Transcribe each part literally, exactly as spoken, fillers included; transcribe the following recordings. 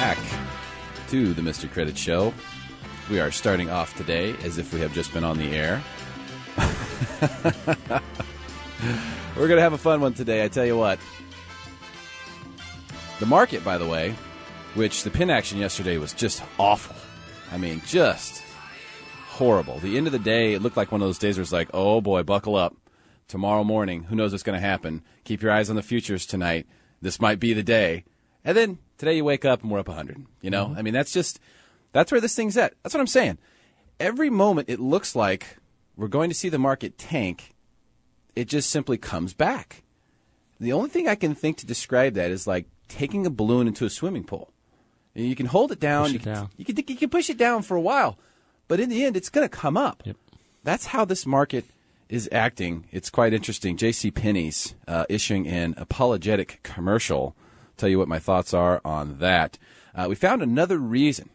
back to the Mister Credit Show. We are starting off today as if we have just been on the air. We're going to have a fun one today, I tell you what. The market, by the way, which the pin action yesterday was just awful. I mean, just horrible. The end of the day, it looked like one of those days where it's like, oh boy, buckle up. Tomorrow morning, who knows what's going to happen? Keep your eyes on the futures tonight. This might be the day. And then today you wake up and we're up one hundred. You know, mm-hmm. I mean, that's just, that's where this thing's at. That's what I'm saying. Every moment it looks like we're going to see the market tank, it just simply comes back. The only thing I can think to describe that is like taking a balloon into a swimming pool. You can hold it down. Push you, it can, down. You, can, you can push it down for a while. But in the end, it's going to come up. Yep. That's how this market is acting. It's quite interesting. JCPenney's uh, issuing an apologetic commercial. Tell you what my thoughts are on that. Uh, we found another reason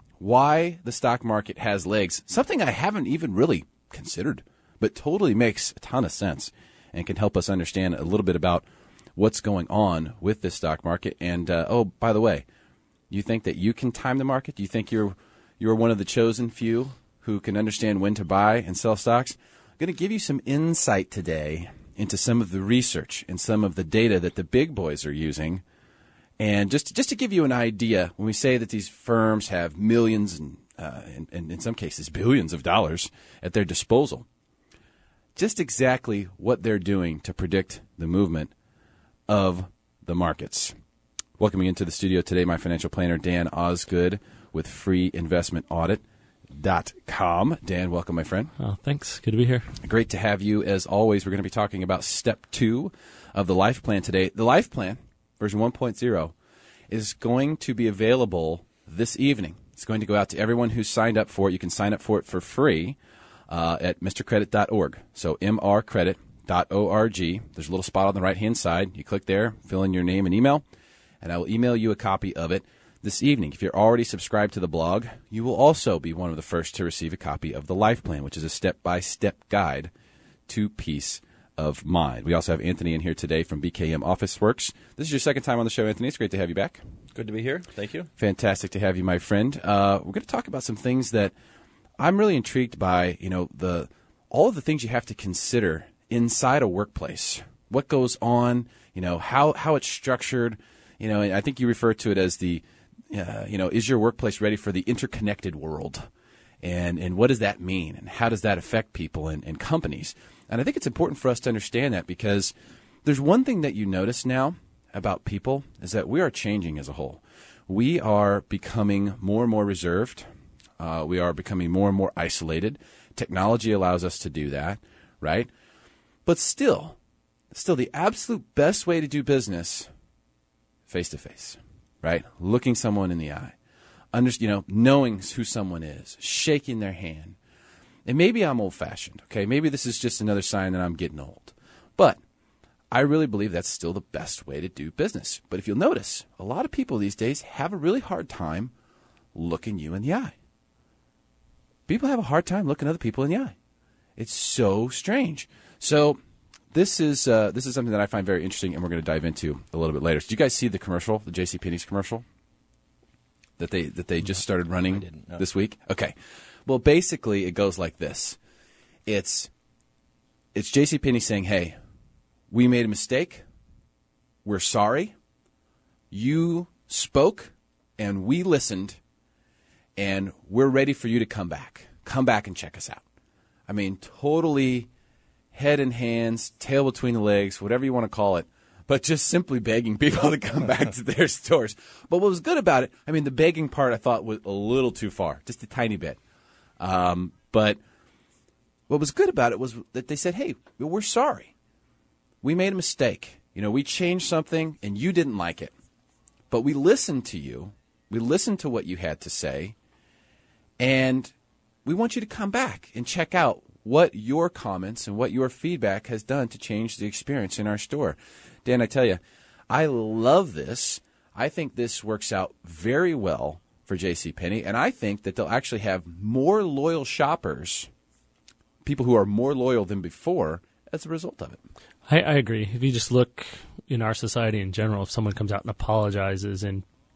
why the stock market has legs, something I haven't even really considered, but totally makes a ton of sense and can help us understand a little bit about what's going on with this stock market. And, uh, oh, by the way, you think that you can time the market? Do you think you're you're one of the chosen few who can understand when to buy and sell stocks? I'm going to give you some insight today into some of the research and some of the data that the big boys are using. And just, just to give you an idea, when we say that these firms have millions and, uh, and, and in some cases billions of dollars at their disposal, just exactly what they're doing to predict the movement of the markets. Welcoming into the studio today, my financial planner, Dan Osgood, with free investment audit dot com. Dan, welcome, my friend. Oh, thanks. Good to be here. Great to have you. As always, we're going to be talking about step two of the life plan today. The life plan, version one point oh, is going to be available this evening. It's going to go out to everyone who's signed up for it. You can sign up for it for free uh, at mr credit dot org. So m r credit dot org. There's a little spot on the right-hand side. You click there, fill in your name and email, and I will email you a copy of it this evening. If you're already subscribed to the blog, you will also be one of the first to receive a copy of the Life Plan, which is a step-by-step guide to peace of mind. We also have Anthony in here today from B K M Office Works. This is your second time on the show, Anthony. It's great to have you back. Good to be here. Thank you. Fantastic to have you, my friend. Uh, we're going to talk about some things that I'm really intrigued by, you know, the all of the things you have to consider inside a workplace. What goes on, you know, how, how it's structured. You know, I think you refer to it as the Uh, you know, is your workplace ready for the interconnected world? And and what does that mean? And how does that affect people and, and companies? And I think it's important for us to understand that, because there's one thing that you notice now about people is that we are changing as a whole. We are becoming more and more reserved. Uh, we are becoming more and more isolated. Technology allows us to do that, right? But still, still the absolute best way to do business, face-to-face. Right? Looking someone in the eye, under, you know, knowing who someone is, shaking their hand. And maybe I'm old-fashioned, okay? Maybe this is just another sign that I'm getting old. But I really believe that's still the best way to do business. But if you'll notice, a lot of people these days have a really hard time looking you in the eye. People have a hard time looking other people in the eye. It's so strange. So This is uh, this is something that I find very interesting, and we're going to dive into a little bit later. So did you guys see the commercial, the JCPenney's commercial that they that they just started running I didn't, no. this week? Okay. Well, basically, it goes like this. It's it's JCPenney saying, hey, we made a mistake. We're sorry. You spoke, and we listened, and we're ready for you to come back. Come back and check us out. I mean, totally head in hands, tail between the legs, whatever you want to call it, but just simply begging people to come back to their stores. But what was good about it, I mean, the begging part I thought was a little too far, just a tiny bit. Um, but what was good about it was that they said, hey, we're sorry. We made a mistake. You know, we changed something and you didn't like it. But we listened to you. We listened to what you had to say. And we want you to come back and check out what your comments and what your feedback has done to change the experience in our store. Dan, I tell you, I love this. I think this works out very well for JCPenney, and I think that they'll actually have more loyal shoppers, people who are more loyal than before, as a result of it. I, I agree. If you just look in our society in general, if someone comes out and apologizes and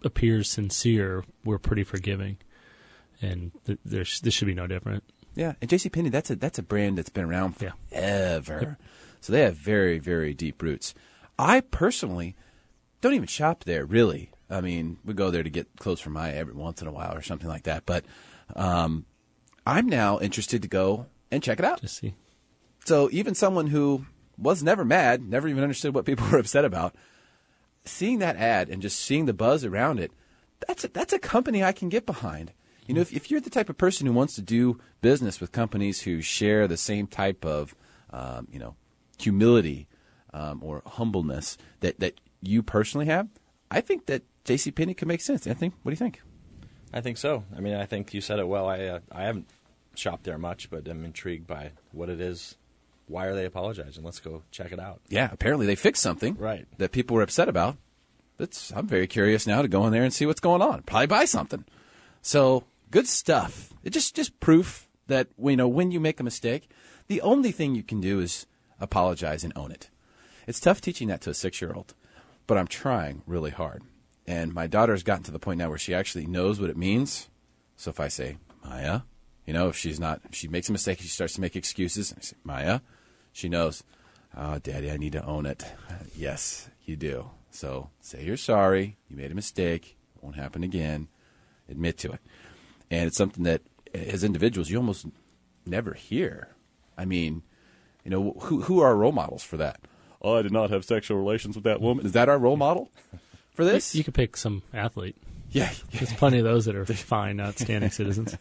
appears sincere, we're pretty forgiving, and th- there's this should be no different. Yeah, and JCPenney, that's a that's a brand that's been around forever. Yeah. So they have very, very deep roots. I personally don't even shop there, really. I mean, we go there to get clothes for Maya every once in a while or something like that. But um, I'm now interested to go and check it out. Just see. So even someone who was never mad, never even understood what people were upset about, seeing that ad and just seeing the buzz around it, that's a, that's a company I can get behind. You know, if, if you're the type of person who wants to do business with companies who share the same type of, um, you know, humility um, or humbleness that, that you personally have, I think that JCPenney could make sense. Anthony, what do you think? I think so. I mean, I think you said it well. I uh, I haven't shopped there much, but I'm intrigued by what it is. Why are they apologizing? Let's go check it out. Yeah, apparently they fixed something Right. that people were upset about. That's, I'm very curious now to go in there and see what's going on. Probably buy something. So good stuff. It just just proof that, you know, when you make a mistake, the only thing you can do is apologize and own it. It's tough teaching that to a six-year-old, but I'm trying really hard. And my daughter has gotten to the point now where she actually knows what it means. So if I say, Maya, you know, if she's not, if she makes a mistake, she starts to make excuses. And I say, Maya, she knows, oh, Daddy, I need to own it. Yes, you do. So say you're sorry. You made a mistake. It won't happen again. Admit to it. And it's something that, as individuals, you almost never hear. I mean, you know, who who are our role models for that? Oh, I did not have sexual relations with that woman. Is that our role model for this? You, you could pick some athlete. Yeah. There's plenty of those that are fine, outstanding citizens.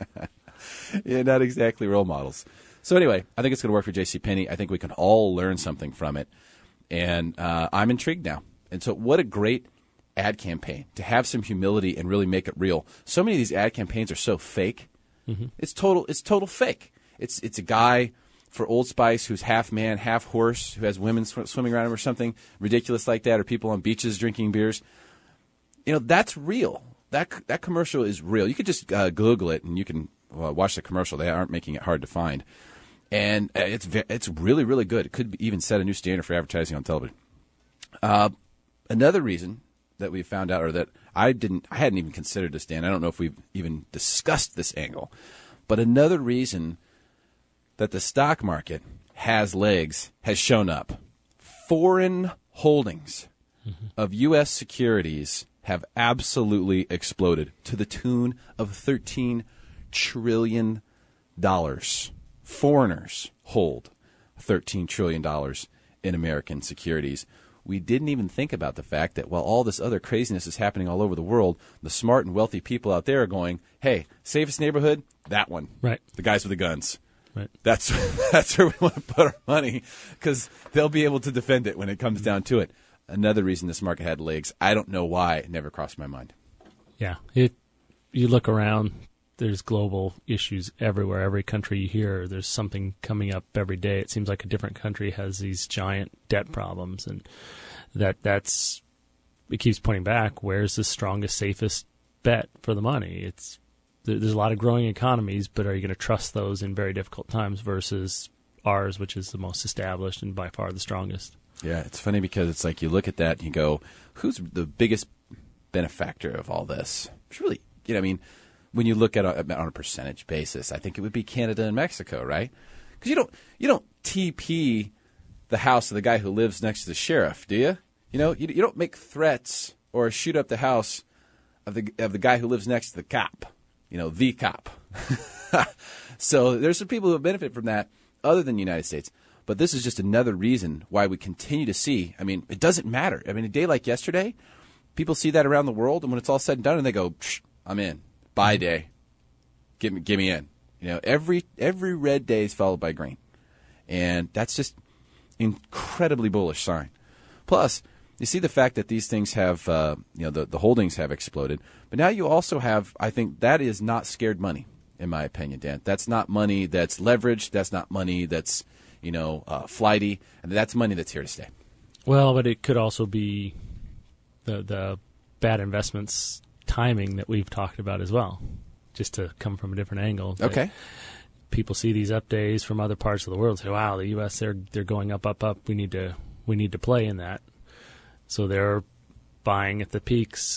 Yeah, not exactly role models. So anyway, I think it's going to work for JCPenney. I think we can all learn something from it. And uh, I'm intrigued now. And so what a great ad campaign to have some humility and really make it real. So many of these ad campaigns are so fake. Mm-hmm. It's total it's total fake. It's it's a guy for Old Spice who's half man, half horse, who has women sw- swimming around him or something ridiculous like that, or people on beaches drinking beers. You know, that's real. That that commercial is real. You could just uh, Google it and you can uh, watch the commercial. They aren't making it hard to find. And uh, it's ve- it's really, really good. It could be even set a new standard for advertising on television. Uh, another reason that we found out, or that I didn't, I hadn't even considered this, Dan. I don't know if we've even discussed this angle, but another reason that the stock market has legs has shown up. Foreign holdings mm-hmm. of U S securities have absolutely exploded to the tune of thirteen trillion dollars. Foreigners hold thirteen trillion dollars in American securities. We didn't even think about the fact that while all this other craziness is happening all over the world, the smart and wealthy people out there are going, hey, safest neighborhood, that one. Right. The guys with the guns. Right. That's that's where we want to put our money, because they'll be able to defend it when it comes down to it. Another reason this market had legs, I don't know why, it never crossed my mind. Yeah. It. You look around, there's global issues everywhere. Every country you hear, there's something coming up every day. It seems like a different country has these giant debt problems, and that that's it keeps pointing back. Where's the strongest, safest bet for the money? It's there's a lot of growing economies, but are you going to trust those in very difficult times versus ours, which is the most established and by far the strongest? Yeah, it's funny because it's like you look at that and you go, who's the biggest benefactor of all this? It's really, you know, I mean, when you look at it on a percentage basis, I think it would be Canada and Mexico, right? Because you don't you don't T P the house of the guy who lives next to the sheriff, do you? You know, you, you don't make threats or shoot up the house of the of the guy who lives next to the cop. You know, the cop. So there's some people who benefit from that other than the United States. But this is just another reason why we continue to see. I mean, it doesn't matter. I mean, a day like yesterday, people see that around the world, and when it's all said and done, and they go, I'm in. Buy day. Give me, give me in. You know, every every red day is followed by green. And that's just incredibly bullish sign. Plus, you see the fact that these things have, uh, you know, the, the holdings have exploded. But now you also have, I think that is not scared money, in my opinion, Dan. That's not money that's leveraged. That's not money that's, you know, uh, flighty. And that's money that's here to stay. Well, but it could also be the the bad investments timing that we've talked about as well, just to come from a different angle. Okay. People see these up days from other parts of the world and say, wow, the U S, they're they're going up, up, up. We need to we need to play in that. So they're buying at the peaks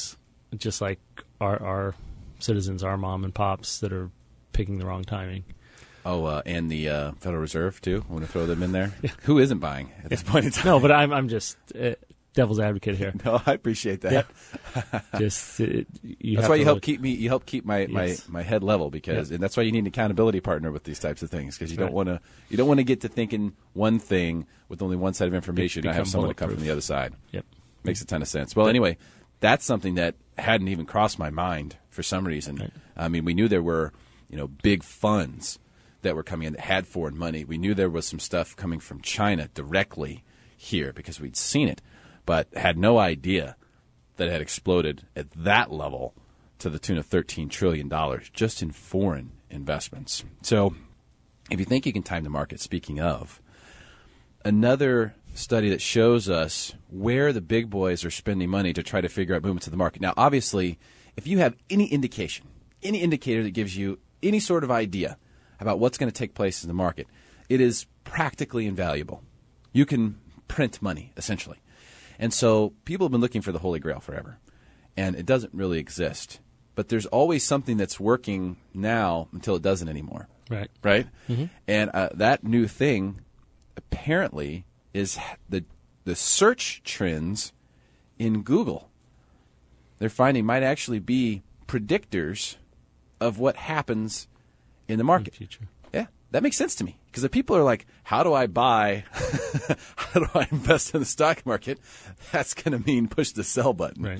just like our our citizens, our mom and pops that are picking the wrong timing. Oh, uh, and the uh, Federal Reserve, too. I want to throw them in there. Yeah. Who isn't buying at this point in time? No, but I'm I'm just uh, devil's advocate here. No, I appreciate that. Yeah. just it, you That's have why you to help look. keep me. You help keep my, Yes. my, my head level because, Yeah. and that's why you need an accountability partner with these types of things because you don't Right. want to you don't want to get to thinking one thing with only one side of information. Be- and I have become someone to come from bulletproof. the other side. Yep. Makes a ton of sense. Well, anyway, that's something that hadn't even crossed my mind for some reason. Right. I mean, we knew there were you know big funds that were coming in that had foreign money. We knew there was some stuff coming from China directly here because we'd seen it, but had no idea that it had exploded at that level to the tune of thirteen trillion dollars just in foreign investments. So if you think you can time the market, speaking of, another study that shows us where the big boys are spending money to try to figure out movements of the market. Now, obviously, if you have any indication, any indicator that gives you any sort of idea about what's going to take place in the market, it is practically invaluable. You can print money, essentially. And so people have been looking for the Holy Grail forever, and it doesn't really exist. But there's always something that's working now until it doesn't anymore. Right. Right? Mm-hmm. And uh, that new thing apparently is the the search trends in Google. They're finding might actually be predictors of what happens in the market. In the future. Yeah, that makes sense to me because if people are like, "How do I buy? How do I invest in the stock market?" That's going to mean push the sell button. Right.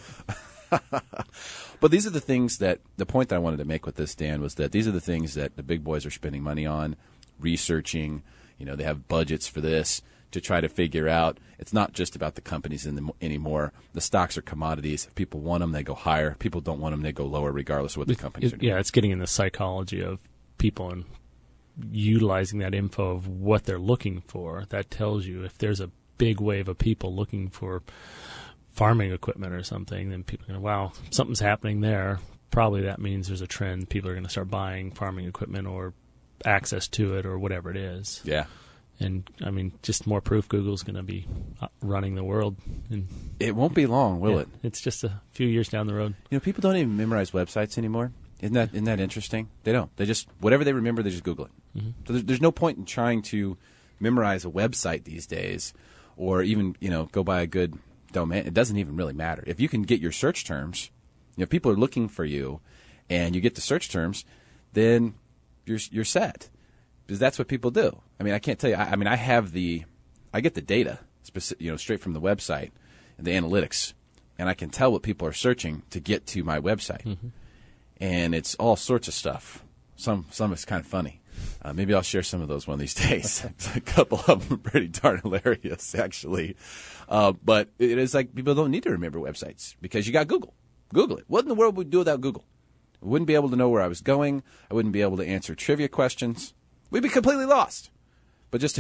But these are the things that the point that I wanted to make with this, Dan, was that these are the things that the big boys are spending money on, researching. You know, they have budgets for this to try to figure out. It's not just about the companies in the, anymore. The stocks are commodities. If people want them, they go higher. If people don't want them, they go lower, regardless of what the companies It- are doing. yeah, it's getting in the psychology of people and utilizing that info of what they're looking for. That tells you if there's a big wave of people looking for farming equipment or something, then people are going to, wow, something's happening there. Probably that means there's a trend. People are going to start buying farming equipment or access to it or whatever it is. Yeah. And, I mean, just more proof Google's going to be uh, running the world. And It won't be long, will yeah, it? It's just a few years down the road. You know, people don't even memorize websites anymore. Isn't that isn't that interesting? They don't. They just whatever they remember, they just Google it. Mm-hmm. So there's, there's no point in trying to memorize a website these days, or even you know go buy a good domain. It doesn't even really matter if you can get your search terms. You know, if people are looking for you, and you get the search terms, then you're you're set because that's what people do. I mean, I can't tell you. I, I mean, I have the, I get the data, specific, you know, straight from the website, and the analytics, and I can tell what people are searching to get to my website. Mm-hmm. And it's all sorts of stuff. Some some is kind of funny. Uh, maybe I'll share some of those one of these days. A couple of them are pretty darn hilarious, actually. Uh, but it is like people don't need to remember websites because you got Google. Google it. What in the world would we do without Google? I wouldn't be able to know where I was going. I wouldn't be able to answer trivia questions. We'd be completely lost. But just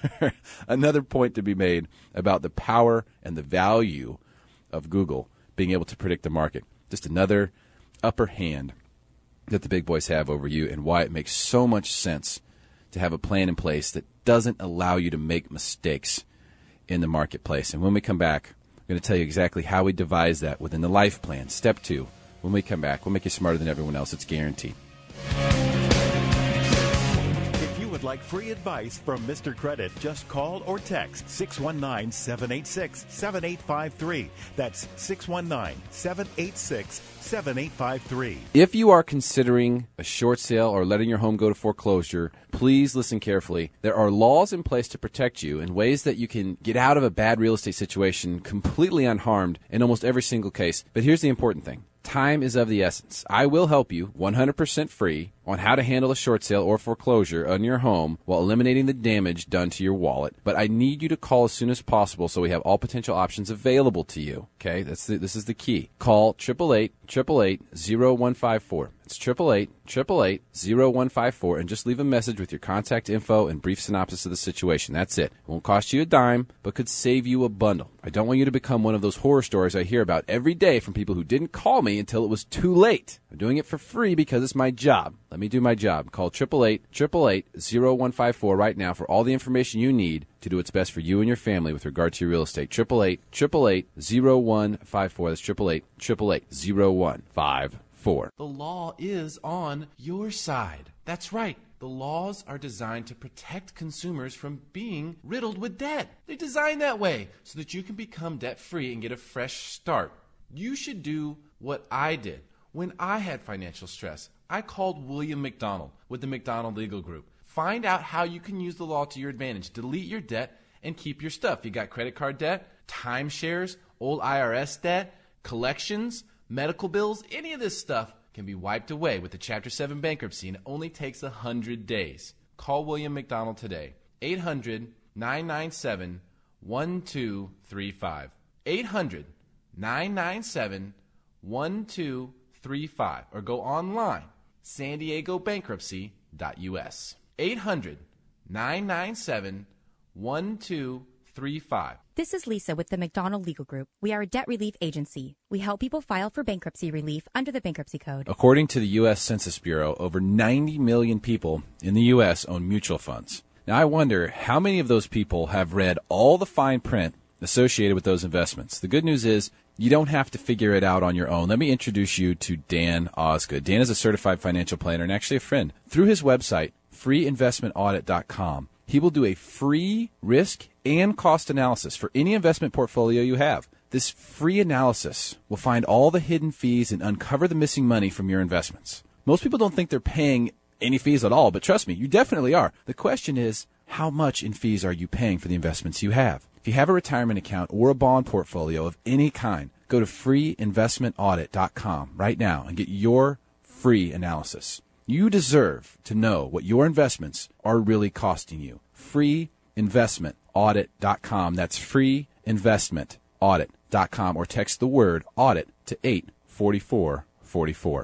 another point to be made about the power and the value of Google being able to predict the market. Just another upper hand that the big boys have over you and why it makes so much sense to have a plan in place that doesn't allow you to make mistakes in the marketplace. And when we come back, I'm going to tell you exactly how we devise that within the life plan. Step two, when we come back, we'll make you smarter than everyone else. It's guaranteed. Would like free advice from Mister Credit, just call or text six one nine, seven eight six, seven eight five three. That's six one nine, seven eight six, seven eight five three. If you are considering a short sale or letting your home go to foreclosure, please listen carefully. There are laws in place to protect you and ways that you can get out of a bad real estate situation completely unharmed in almost every single case. But here's the important thing. Time is of the essence. I will help you one hundred percent free on how to handle a short sale or foreclosure on your home while eliminating the damage done to your wallet. But I need you to call as soon as possible so we have all potential options available to you. Okay, that's the, this is the key. Call eight eight eight, eight eight eight, zero one five four. It's eight eight eight, eight eight eight, zero one five four, and just leave a message with your contact info and brief synopsis of the situation. That's it. It won't cost you a dime, but could save you a bundle. I don't want you to become one of those horror stories I hear about every day from people who didn't call me until it was too late. I'm doing it for free because it's my job. Let me do my job. Call eight eight eight, eight eight eight, zero one five four right now for all the information you need to do what's best for you and your family with regard to your real estate. eight eight eight, eight eight eight, zero one five four. That's eight eight eight, eight eight eight, zero one five four. The law is on your side. That's right. The laws are designed to protect consumers from being riddled with debt. They're designed that way so that you can become debt-free and get a fresh start. You should do what I did. When I had financial stress, I called William McDonald with the McDonald Legal Group. Find out how you can use the law to your advantage. Delete your debt and keep your stuff. You got credit card debt, timeshares, old I R S debt, collections, medical bills, any of this stuff can be wiped away with the Chapter seven bankruptcy, and it only takes one hundred days. Call William McDonald today. eight hundred, nine nine seven, one two three five. eight hundred, nine nine seven, one two three five. Or go online, san diego bankruptcy dot u s. eight hundred, nine nine seven, one two three five. This is Lisa with the McDonald Legal Group. We are a debt relief agency. We help people file for bankruptcy relief under the Bankruptcy Code. According to the U S Census Bureau, over ninety million people in the U S own mutual funds. Now, I wonder how many of those people have read all the fine print associated with those investments. The good news is you don't have to figure it out on your own. Let me introduce you to Dan Osgood. Dan is a certified financial planner and actually a friend. Through his website, free investment audit dot com, he will do a free risk and cost analysis for any investment portfolio you have. This free analysis will find all the hidden fees and uncover the missing money from your investments. Most people don't think they're paying any fees at all, but trust me, you definitely are. The question is, how much in fees are you paying for the investments you have? If you have a retirement account or a bond portfolio of any kind, go to free investment audit dot com right now and get your free analysis. You deserve to know what your investments are really costing you. free investment audit dot com. That's free investment audit dot com, or text the word audit to eight four four four four.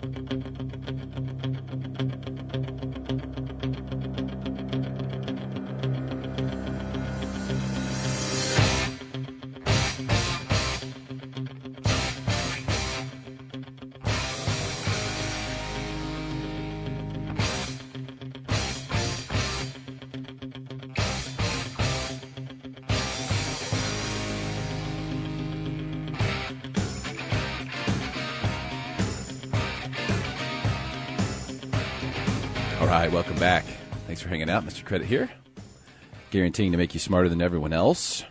All right, welcome back. Thanks for hanging out. Mister Credit here, guaranteeing to make you smarter than everyone else.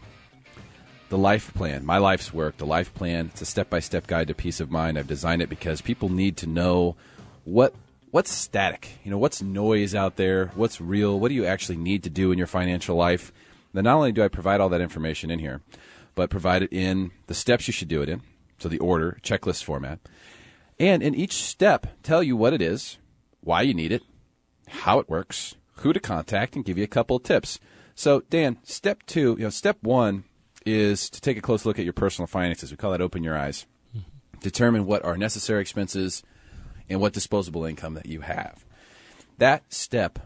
The Life Plan, my life's work, the Life Plan. It's a step-by-step guide to peace of mind. I've designed it because people need to know what what's static, you know, what's noise out there, what's real, what do you actually need to do in your financial life. Then not only do I provide all that information in here, but provide it in the steps you should do it in, so the order, checklist format. And in each step, tell you what it is, why you need it, how it works, who to contact, and give you a couple of tips. So, Dan, step two, you know, step one is to take a close look at your personal finances. We call that open your eyes. Mm-hmm. Determine what are necessary expenses and what disposable income that you have. That step,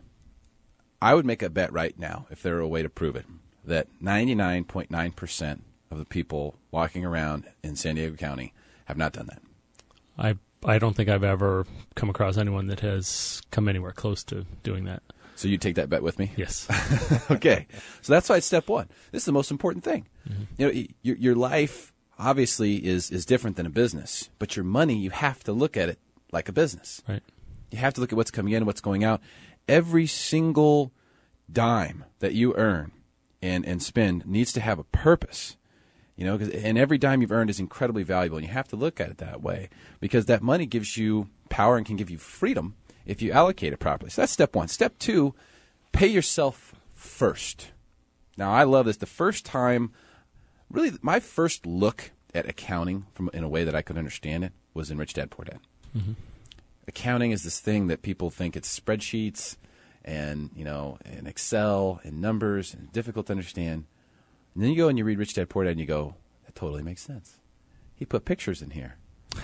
I would make a bet right now, if there were a way to prove it, that ninety-nine point nine percent of the people walking around in San Diego County have not done that. I I don't think I've ever come across anyone that has come anywhere close to doing that. So you take that bet with me? Yes. Okay. So that's why it's step one. This is the most important thing. Mm-hmm. You know, your your life obviously is is different than a business, but your money, you have to look at it like a business. Right. You have to look at what's coming in, what's going out. Every single dime that you earn and and spend needs to have a purpose. You know, 'cause, and every dime you've earned is incredibly valuable, and you have to look at it that way because that money gives you power and can give you freedom if you allocate it properly. So that's step one. Step two, pay yourself first. Now, I love this. The first time, really, my first look at accounting from in a way that I could understand it was in Rich Dad, Poor Dad. Mm-hmm. Accounting is this thing that people think it's spreadsheets and, you know, and Excel and numbers and difficult to understand. And then you go and you read Rich Dad, Poor Dad, and you go, that totally makes sense. He put pictures in here.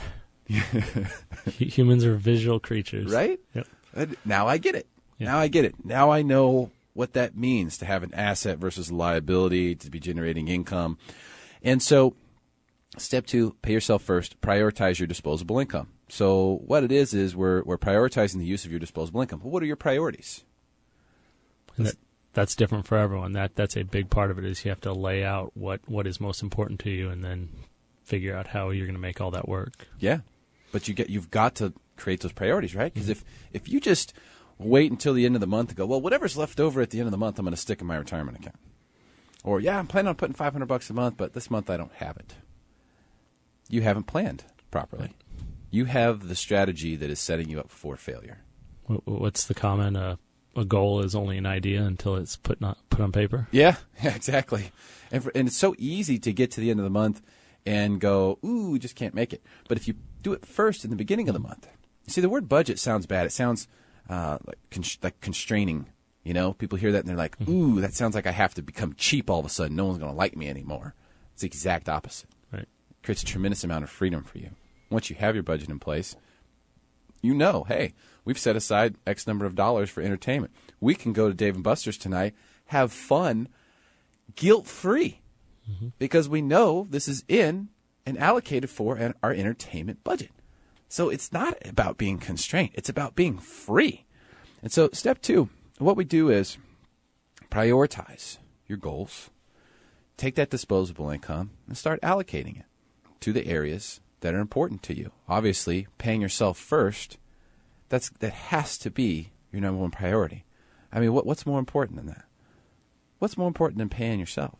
Humans are visual creatures. Right? Yep. Now I get it. Yep. Now I get it. Now I know what that means to have an asset versus a liability, to be generating income. And so Step two, pay yourself first. Prioritize your disposable income. So what it is is we're we're prioritizing the use of your disposable income. Well, what are your priorities? And that, that's different for everyone. That that's a big part of it is you have to lay out what, what is most important to you and then figure out how you're going to make all that work. Yeah, but you get you've got to create those priorities, right? Because if if you just wait until the end of the month to go, well, whatever's left over at the end of the month, I'm going to stick in my retirement account. Or yeah, I'm planning on putting five hundred bucks a month, but this month I don't have it. You haven't planned properly. Right. You have the strategy that is setting you up for failure. What's the comment? Uh, a goal is only an idea until it's put not put on paper. Yeah, yeah, exactly. And for, and it's so easy to get to the end of the month and go, ooh, we just can't make it. But if you do it first in the beginning of the month, you see, the word budget sounds bad. It sounds uh, like con- like constraining. You know, people hear that and they're like, ooh, that sounds like I have to become cheap all of a sudden. No one's going to like me anymore. It's the exact opposite. Right. It creates a tremendous amount of freedom for you. Once you have your budget in place, you know, hey, we've set aside X number of dollars for entertainment. We can go to Dave and Buster's tonight, have fun, guilt-free, mm-hmm. because we know this is in and allocated for an, our entertainment budget. So it's not about being constrained. It's about being free. And so step two, what we do is prioritize your goals, take that disposable income, and start allocating it to the areas that are important to you. Obviously, paying yourself first, that's that has to be your number one priority. I mean, what, what's more important than that? What's more important than paying yourself?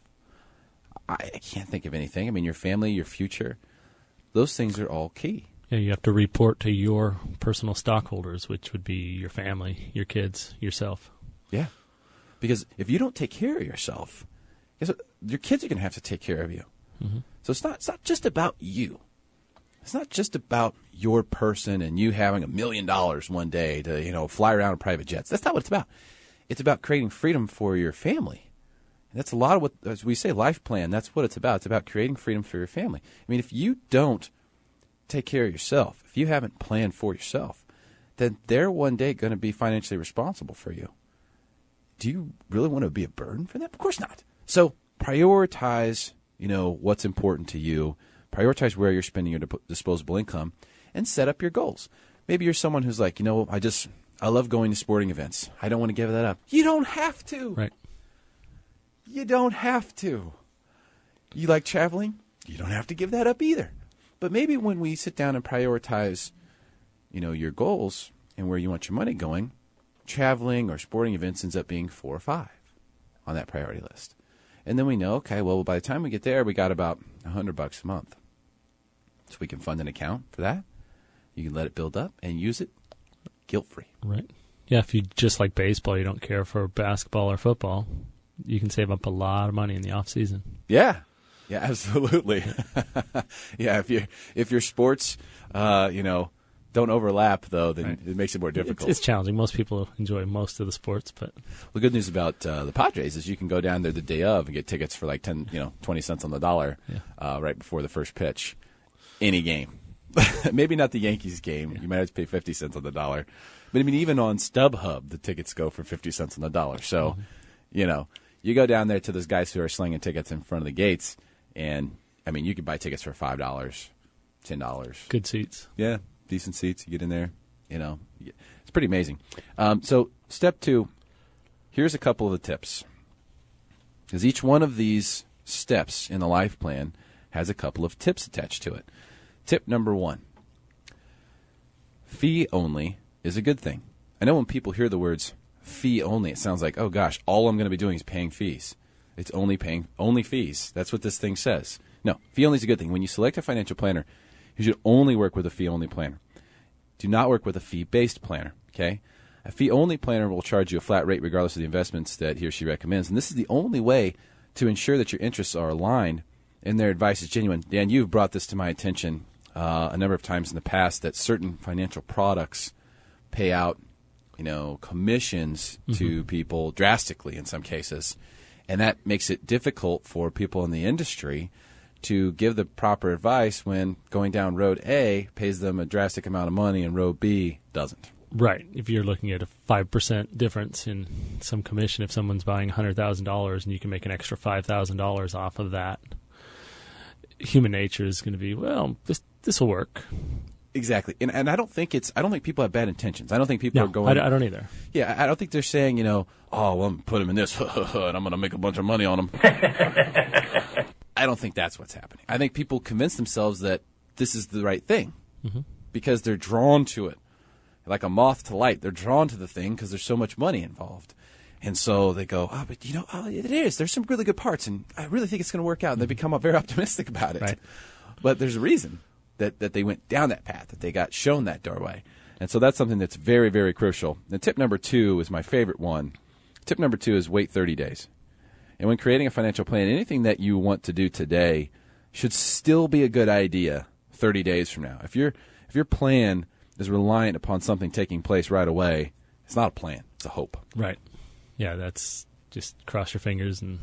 I, I can't think of anything. I mean, your family, your future, those things are all key. Yeah, you have to report to your personal stockholders, which would be your family, your kids, yourself. Yeah. Because if you don't take care of yourself, guess what? Your kids are going to have to take care of you. Mm-hmm. So it's not it's not just about you. It's not just about your person and you having a million dollars one day to, you know, fly around in private jets. That's not what it's about. It's about creating freedom for your family. And that's a lot of what, as we say, life plan, that's what it's about. It's about creating freedom for your family. I mean, if you don't take care of yourself, if you haven't planned for yourself, then they're one day going to be financially responsible for you. Do you really want to be a burden for them? Of course not. So prioritize, you know, what's important to you. Prioritize where you're spending your dip- disposable income and set up your goals. Maybe you're someone who's like, you know, I just, I love going to sporting events. I don't want to give that up. You don't have to. Right. You don't have to. You like traveling? You don't have to give that up either. But maybe when we sit down and prioritize, you know, your goals and where you want your money going, traveling or sporting events ends up being four or five on that priority list. And then we know, okay, well, by the time we get there, we got about a hundred bucks a month. So we can fund an account for that. You can let it build up and use it guilt-free. Right. Yeah, if you just like baseball, you don't care for basketball or football, you can save up a lot of money in the off season. Yeah. Yeah, absolutely. Yeah, if you if your sports, uh, you know, don't overlap though, then right. It makes it more difficult. It's, it's challenging. Most people enjoy most of the sports, but the good news about uh, the Padres is you can go down there the day of and get tickets for like ten, you know, twenty cents on the dollar, yeah. uh, right before the first pitch, any game. Maybe not the Yankees game. Yeah. You might have to pay fifty cents on the dollar, but I mean, even on StubHub, the tickets go for fifty cents on the dollar. So, mm-hmm. you know, you go down there to those guys who are slinging tickets in front of the gates. And, I mean, you could buy tickets for five dollars, ten dollars. Good seats. Yeah, decent seats. You get in there, you know. It's pretty amazing. Um, so, step two, here's a couple of the tips. Because each one of these steps in the life plan has a couple of tips attached to it. Tip number one, fee only is a good thing. I know when people hear the words fee only, it sounds like, oh, gosh, all I'm going to be doing is paying fees. It's only paying only fees. That's what this thing says. No, fee only is a good thing. When you select a financial planner, you should only work with a fee only planner. Do not work with a fee based planner. Okay, a fee only planner will charge you a flat rate regardless of the investments that he or she recommends, and this is the only way to ensure that your interests are aligned and their advice is genuine. Dan, you've brought this to my attention uh, a number of times in the past that certain financial products pay out, you know, commissions mm-hmm. to people drastically in some cases. And that makes it difficult for people in the industry to give the proper advice when going down road A pays them a drastic amount of money and road B doesn't. Right. If you're looking at a five percent difference in some commission, if someone's buying one hundred thousand dollars and you can make an extra five thousand dollars off of that, human nature is going to be, well, this this will work. Exactly. And and I don't think it's I don't think people have bad intentions. I don't think people No, are going I, I don't either. Yeah, I don't think they're saying, you know, oh, well, I'm going to put them in this and I'm going to make a bunch of money on them. I don't think that's what's happening. I think people convince themselves that this is the right thing mm-hmm. because they're drawn to it. Like a moth to light, they're drawn to the thing because there's so much money involved. And so they go, oh, but you know, oh, it is. There's some really good parts, and I really think it's going to work out. And they become very optimistic about it. Right. But there's a reason that, that they went down that path, that they got shown that doorway. And so that's something that's very, very crucial. And tip number two is my favorite one. Tip number two is wait thirty days. And when creating a financial plan, anything that you want to do today should still be a good idea thirty days from now. If your if your plan is reliant upon something taking place right away, it's not a plan. It's a hope. Right. Yeah, that's just cross your fingers and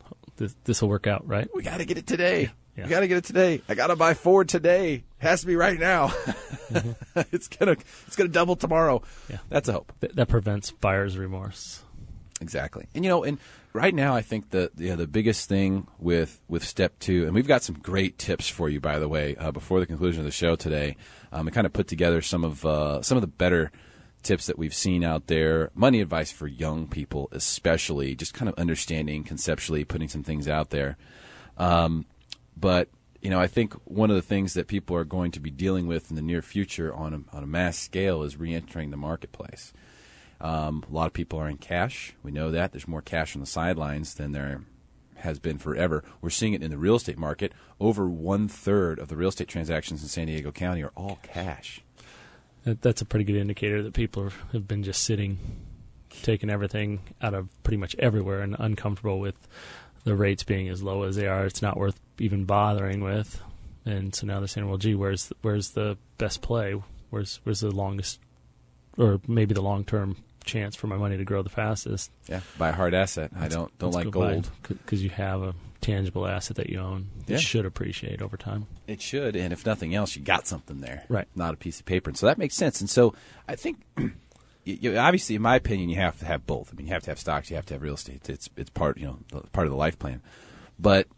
this will work out, right? We got to get it today. Yeah. We got to get it today. I got to buy Ford today. It has to be right now. Mm-hmm. it's gonna it's gonna double tomorrow. Yeah, that's a hope. Th- that prevents buyer's remorse. Exactly. And you know, and right now I think the you know, the biggest thing with with step two, and we've got some great tips for you, by the way, uh, before the conclusion of the show today. Um, we kind of put together some of uh, some of the better tips that we've seen out there, money advice for young people especially, just kind of understanding conceptually, putting some things out there. Um, but, you know, I think one of the things that people are going to be dealing with in the near future on a, on a mass scale is reentering the marketplace. Um, a lot of people are in cash. We know that. There's more cash on the sidelines than there has been forever. We're seeing it in the real estate market. Over one-third of the real estate transactions in San Diego County are all cash. That's a pretty good indicator that people are, have been just sitting, taking everything out of pretty much everywhere and uncomfortable with the rates being as low as they are. It's not worth even bothering with. And so now they're saying, well, gee, where's where's the best play? Where's where's the longest, or maybe the long-term chance for my money to grow the fastest? Yeah, buy a hard asset. I don't don't like gold. Because you have a tangible asset that you own. It yeah. should appreciate over time. It should, and if nothing else, you got something there. Right. Not a piece of paper. And so that makes sense. And so I think, you, obviously, in my opinion, you have to have both. I mean, you have to have stocks, you have to have real estate. It's it's part, you know, part of the life plan. But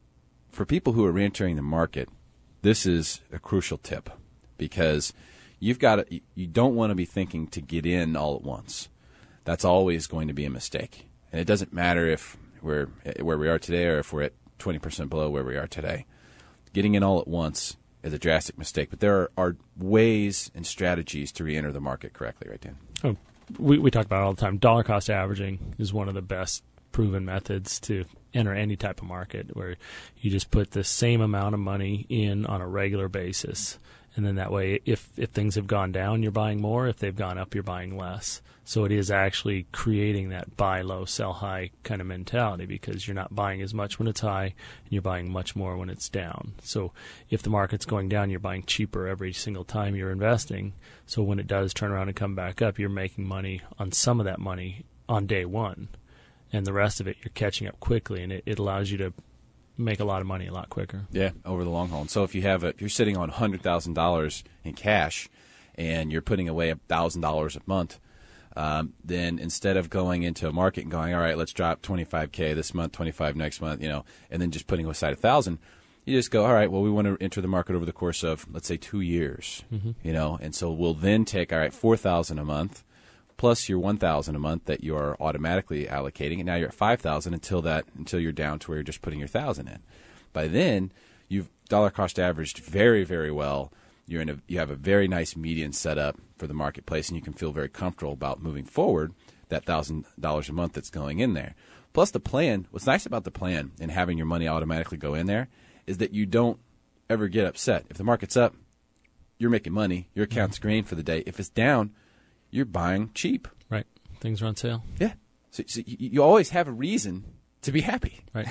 for people who are reentering the market, this is a crucial tip because you've got to, you don't want to be thinking to get in all at once. That's always going to be a mistake. And it doesn't matter if we're where we are today or if we're at twenty percent below where we are today. Getting in all at once is a drastic mistake. But there are, are ways and strategies to reenter the market correctly, right, Dan? Oh, we, we talk about it all the time. Dollar cost averaging is one of the best proven methods to enter any type of market, where you just put the same amount of money in on a regular basis. And then that way, if, if things have gone down, you're buying more. If they've gone up, you're buying less. So it is actually creating that buy low, sell high kind of mentality, because you're not buying as much when it's high and you're buying much more when it's down. So if the market's going down, you're buying cheaper every single time you're investing. So when it does turn around and come back up, you're making money on some of that money on day one. And the rest of it, you're catching up quickly, and it, it allows you to make a lot of money a lot quicker. Yeah, over the long haul. And so if you have a, if you're sitting on one hundred thousand dollars in cash and you're putting away one thousand dollars a month, um, then instead of going into a market and going, all right, let's drop twenty-five K this month, twenty-five next month, you know, and then just putting aside one thousand, you just go, all right, well, we want to enter the market over the course of, let's say, two years, mm-hmm. you know, and so we'll then take, all right, four thousand a month plus your one thousand a month that you are automatically allocating, and now you're at five thousand until that until you're down to where you're just putting your one thousand in. By then, you've dollar cost averaged very, very well. You're in a you have a very nice median set up for the marketplace, and you can feel very comfortable about moving forward that one thousand dollars a month that's going in there. Plus the plan, what's nice about the plan and having your money automatically go in there is that you don't ever get upset. If the market's up, you're making money, your account's green for the day. If it's down, you're buying cheap. Right. Things are on sale. Yeah. So, so you, you always have a reason to be happy. Right.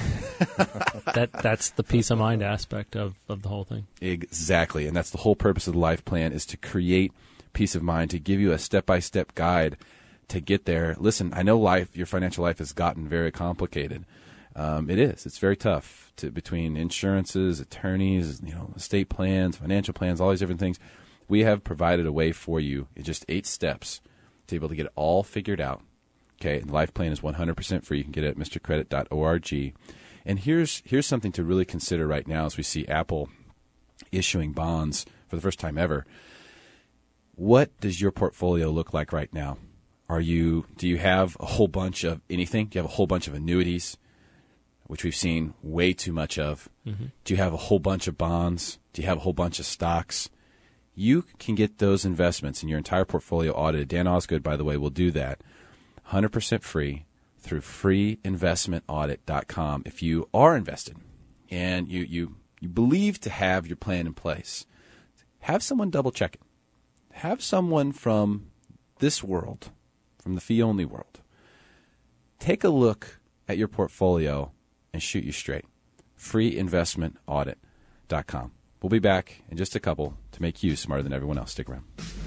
that That's the peace of mind aspect of, of the whole thing. Exactly. And that's the whole purpose of the life plan, is to create peace of mind, to give you a step-by-step guide to get there. Listen, I know life, your financial life has gotten very complicated. Um, it is. It's very tough to, between insurances, attorneys, you know, estate plans, financial plans, all these different things. We have provided a way for you in just eight steps to be able to get it all figured out. Okay, and the life plan is one hundred percent free. You can get it at mister credit dot org. And here's here's something to really consider right now as we see Apple issuing bonds for the first time ever. What does your portfolio look like right now? Are you do you have a whole bunch of anything? Do you have a whole bunch of annuities, which we've seen way too much of? Mm-hmm. Do you have a whole bunch of bonds? Do you have a whole bunch of stocks? You can get those investments in your entire portfolio audited. Dan Osgood, by the way, will do that one hundred percent free through free investment audit dot com if you are invested and you, you, you believe to have your plan in place. Have someone double-check it. Have someone from this world, from the fee-only world, take a look at your portfolio and shoot you straight. free investment audit dot com. We'll be back in just a couple to make you smarter than everyone else. Stick around.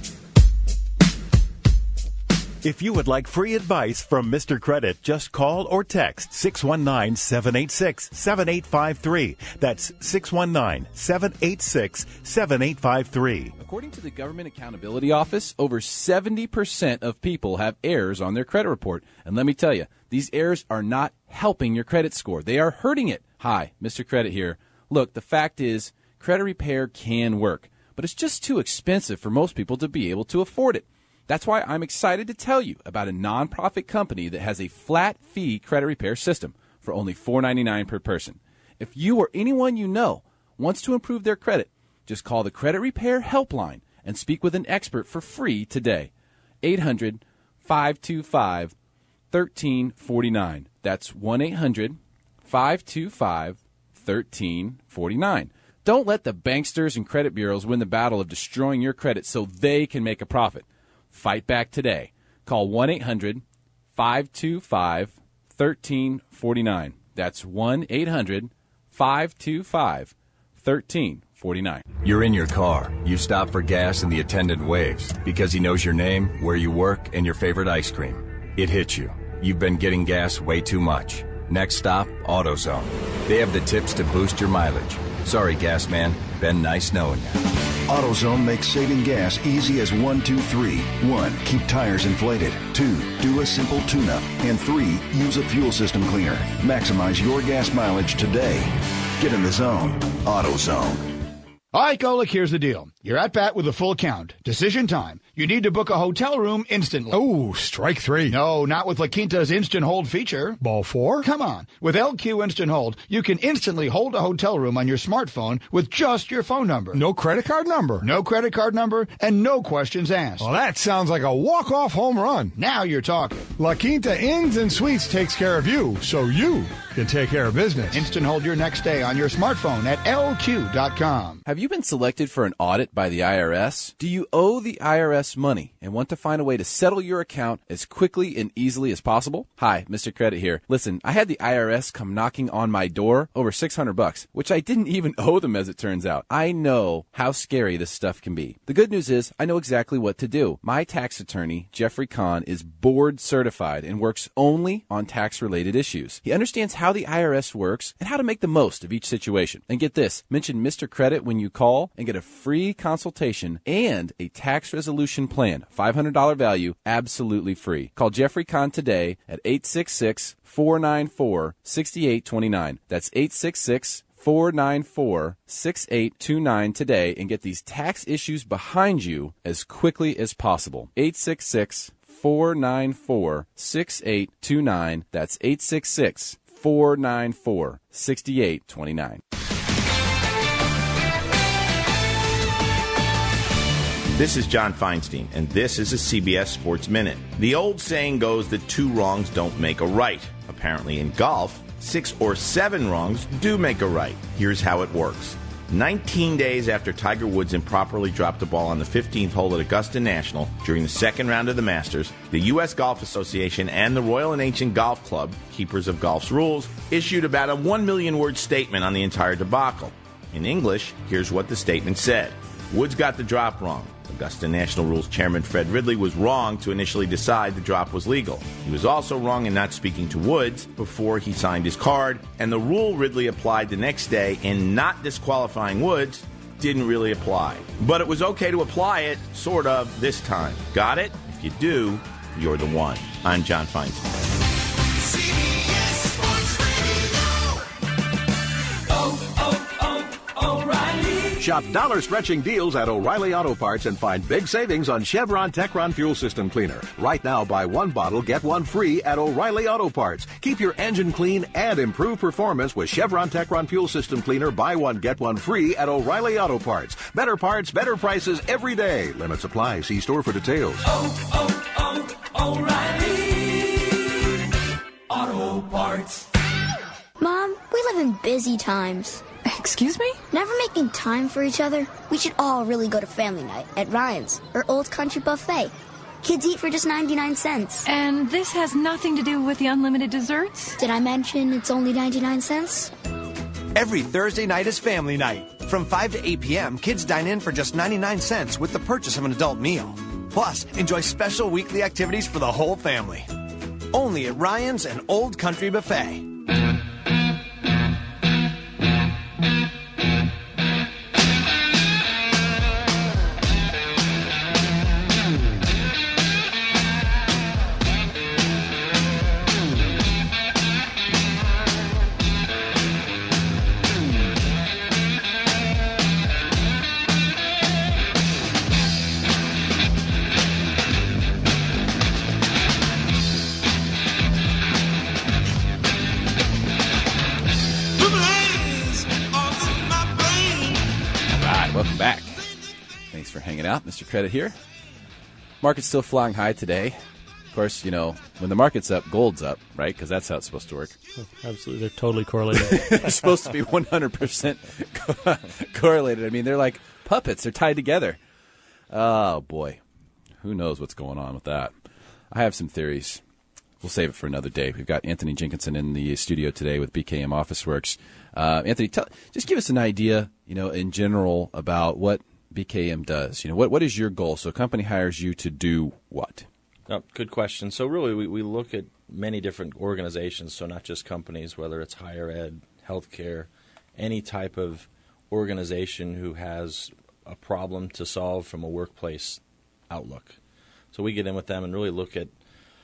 If you would like free advice from Mister Credit, just call or text six one nine, seven eight six, seven eight five three. That's six one nine, seven eight six, seven eight five three. According to the Government Accountability Office, over seventy percent of people have errors on their credit report. And let me tell you, these errors are not helping your credit score. They are hurting it. Hi, Mister Credit here. Look, the fact is, credit repair can work, but it's just too expensive for most people to be able to afford it. That's why I'm excited to tell you about a nonprofit company that has a flat fee credit repair system for only four dollars and ninety-nine cents per person. If you or anyone you know wants to improve their credit, just call the Credit Repair Helpline and speak with an expert for free today. eight hundred, five two five, one three four nine. That's one eight hundred, five two five, one three four nine. Don't let the banksters and credit bureaus win the battle of destroying your credit so they can make a profit. Fight back today. Call one eight hundred, five two five, one three four nine. That's one eight hundred, five two five, one three four nine. You're in your car. You stop for gas and the attendant waves because he knows your name, where you work, and your favorite ice cream. It hits you. You've been getting gas way too much. Next stop, AutoZone. They have the tips to boost your mileage. Sorry, gas man. Been nice knowing you. AutoZone makes saving gas easy as one, two, three. One, keep tires inflated. Two, do a simple tune-up. And three, use a fuel system cleaner. Maximize your gas mileage today. Get in the zone. AutoZone. All right, Golick, here's the deal. You're at bat with a full count. Decision time. You need to book a hotel room instantly. Oh, strike three. No, not with La Quinta's Instant Hold feature. Ball four? Come on. With L Q Instant Hold, you can instantly hold a hotel room on your smartphone with just your phone number. No credit card number? No credit card number and no questions asked. Well, that sounds like a walk-off home run. Now you're talking. La Quinta Inns and Suites takes care of you, so you can take care of business. Instant Hold your next day on your smartphone at L Q dot com. Have you been selected for an audit by the I R S? Do you owe the I R S money and want to find a way to settle your account as quickly and easily as possible? Hi, Mister Credit here. Listen, I had the I R S come knocking on my door over six hundred bucks, which I didn't even owe them as it turns out. I know how scary this stuff can be. The good news is I know exactly what to do. My tax attorney, Jeffrey Kahn, is board certified and works only on tax-related issues. He understands how the I R S works and how to make the most of each situation. And get this, mention Mister Credit when you call and get a free consultation and a tax resolution plan. five hundred dollars value, absolutely free. Call Jeffrey Kahn today at eight six six, four nine four, six eight two nine. That's eight six six, four nine four, six eight two nine today and get these tax issues behind you as quickly as possible. eight six six, four nine four, six eight two nine. That's eight six six, four nine four, six eight two nine. This is John Feinstein, and this is a C B S Sports Minute. The old saying goes that two wrongs don't make a right. Apparently in golf, six or seven wrongs do make a right. Here's how it works. nineteen days after Tiger Woods improperly dropped the ball on the fifteenth hole at Augusta National during the second round of the Masters, the U S Golf Association and the Royal and Ancient Golf Club, keepers of golf's rules, issued about a one million word statement on the entire debacle. In English, here's what the statement said. Woods got the drop wrong. Augusta National Rules Chairman Fred Ridley was wrong to initially decide the drop was legal. He was also wrong in not speaking to Woods before he signed his card, and the rule Ridley applied the next day in not disqualifying Woods didn't really apply. But it was okay to apply it, sort of, this time. Got it? If you do, you're the one. I'm John Feinstein. Shop dollar-stretching deals at O'Reilly Auto Parts and find big savings on Chevron Techron Fuel System Cleaner. Right now, buy one bottle, get one free at O'Reilly Auto Parts. Keep your engine clean and improve performance with Chevron Techron Fuel System Cleaner. Buy one, get one free at O'Reilly Auto Parts. Better parts, better prices every day. Limit supply. See store for details. Oh, oh, oh, O'Reilly Auto Parts. Mom, we live in busy times. Excuse me? Never making time for each other. We should all really go to family night at Ryan's or Old Country Buffet. Kids eat for just ninety-nine cents. And this has nothing to do with the unlimited desserts? Did I mention it's only ninety-nine cents? Every Thursday night is family night. From five to eight p.m., kids dine in for just ninety-nine cents with the purchase of an adult meal. Plus, enjoy special weekly activities for the whole family. Only at Ryan's and Old Country Buffet. Out, Mister Credit here. Market's still flying high today. Of course, you know, when the market's up, gold's up, right? Because that's how it's supposed to work. Absolutely. They're totally correlated. They're supposed to be one hundred percent co- correlated. I mean, they're like puppets. They're tied together. Oh, boy. Who knows what's going on with that? I have some theories. We'll save it for another day. We've got Anthony Jenkinson in the studio today with B K M OfficeWorks. Uh, Anthony, tell, just give us an idea, you know, in general about what B K M does. You know, what what is your goal? So a company hires you to do what? Oh, good question. So really we, we look at many different organizations, so not just companies, whether it's higher ed, healthcare, any type of organization who has a problem to solve from a workplace outlook. So we get in with them and really look at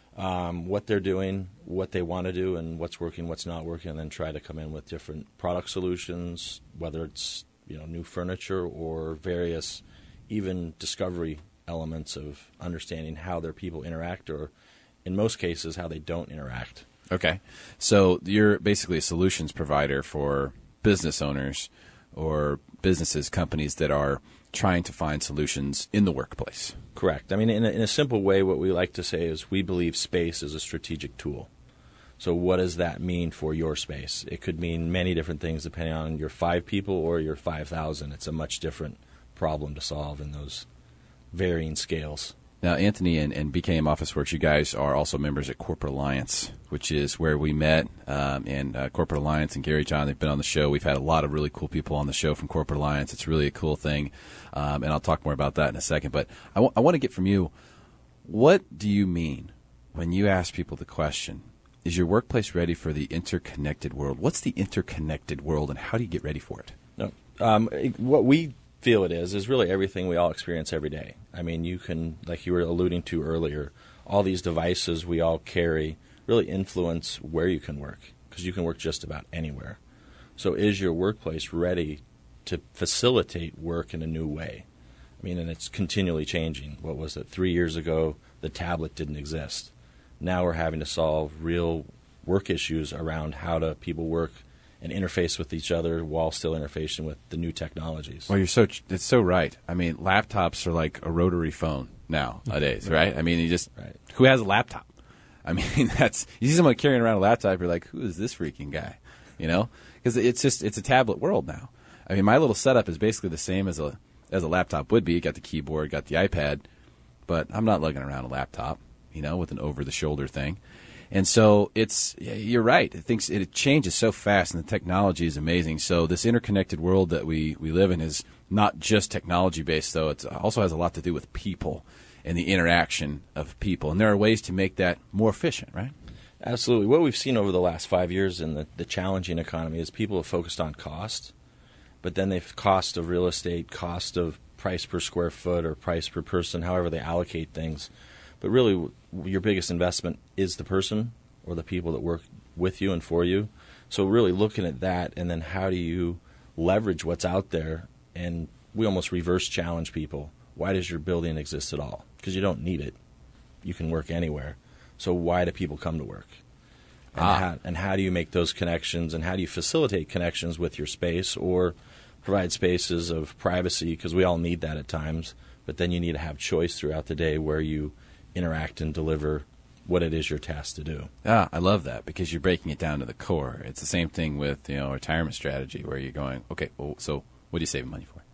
um, what they're doing, what they want to do, and what's working, what's not working, and then try to come in with different product solutions, whether it's you know, new furniture or various even discovery elements of understanding how their people interact or, in most cases, how they don't interact. Okay. So you're basically a solutions provider for business owners or businesses, companies that are trying to find solutions in the workplace. Correct. I mean, in a, in a simple way, what we like to say is we believe space is a strategic tool. So what does that mean for your space? It could mean many different things depending on your five people or your five thousand. It's a much different problem to solve in those varying scales. Now, Anthony and, and B K M OfficeWorks, you guys are also members at Corporate Alliance, which is where we met. Um, and uh, Corporate Alliance and Gary John, they've been on the show. We've had a lot of really cool people on the show from Corporate Alliance. It's really a cool thing, um, and I'll talk more about that in a second. But I, w- I want to get from you, what do you mean when you ask people the question, is your workplace ready for the interconnected world? What's the interconnected world, and how do you get ready for it? No, um, it, what we feel it is is really everything we all experience every day. I mean, you can, like you were alluding to earlier, all these devices we all carry really influence where you can work, because you can work just about anywhere. So is your workplace ready to facilitate work in a new way? I mean, and it's continually changing. What was it? Three years ago, the tablet didn't exist. Now we're having to solve real work issues around how do people work and interface with each other while still interfacing with the new technologies. Well, you're so it's so right. I mean, laptops are like a rotary phone nowadays, right? I mean, you just right. Who has a laptop? I mean, that's you see someone carrying around a laptop, you're like, who is this freaking guy? You know, because it's just it's a tablet world now. I mean, my little setup is basically the same as a as a laptop would be. You got the keyboard, got the iPad, but I'm not lugging around a laptop, you know, with an over-the-shoulder thing. And so it's you're right. It thinks it changes so fast, and the technology is amazing. So this interconnected world that we, we live in is not just technology-based, though. It also has a lot to do with people and the interaction of people. And there are ways to make that more efficient, right? Absolutely. What we've seen over the last five years in the, the challenging economy is people have focused on cost, but then they've cost of real estate, cost of price per square foot or price per person, however they allocate things. But really, your biggest investment is the person or the people that work with you and for you. So really looking at that, and then how do you leverage what's out there And we almost reverse challenge people. Why does your building exist at all? Because you don't need it. You can work anywhere. So why do people come to work? And, Ah. how, and how do you make those connections, and how do you facilitate connections with your space or provide spaces of privacy, because we all need that at times, but then you need to have choice throughout the day where you interact and deliver what it is you're tasked to do. Ah, I love that, because you're breaking it down to the core. It's the same thing with, you know, retirement strategy, where you're going, okay, well, so what are you saving money for?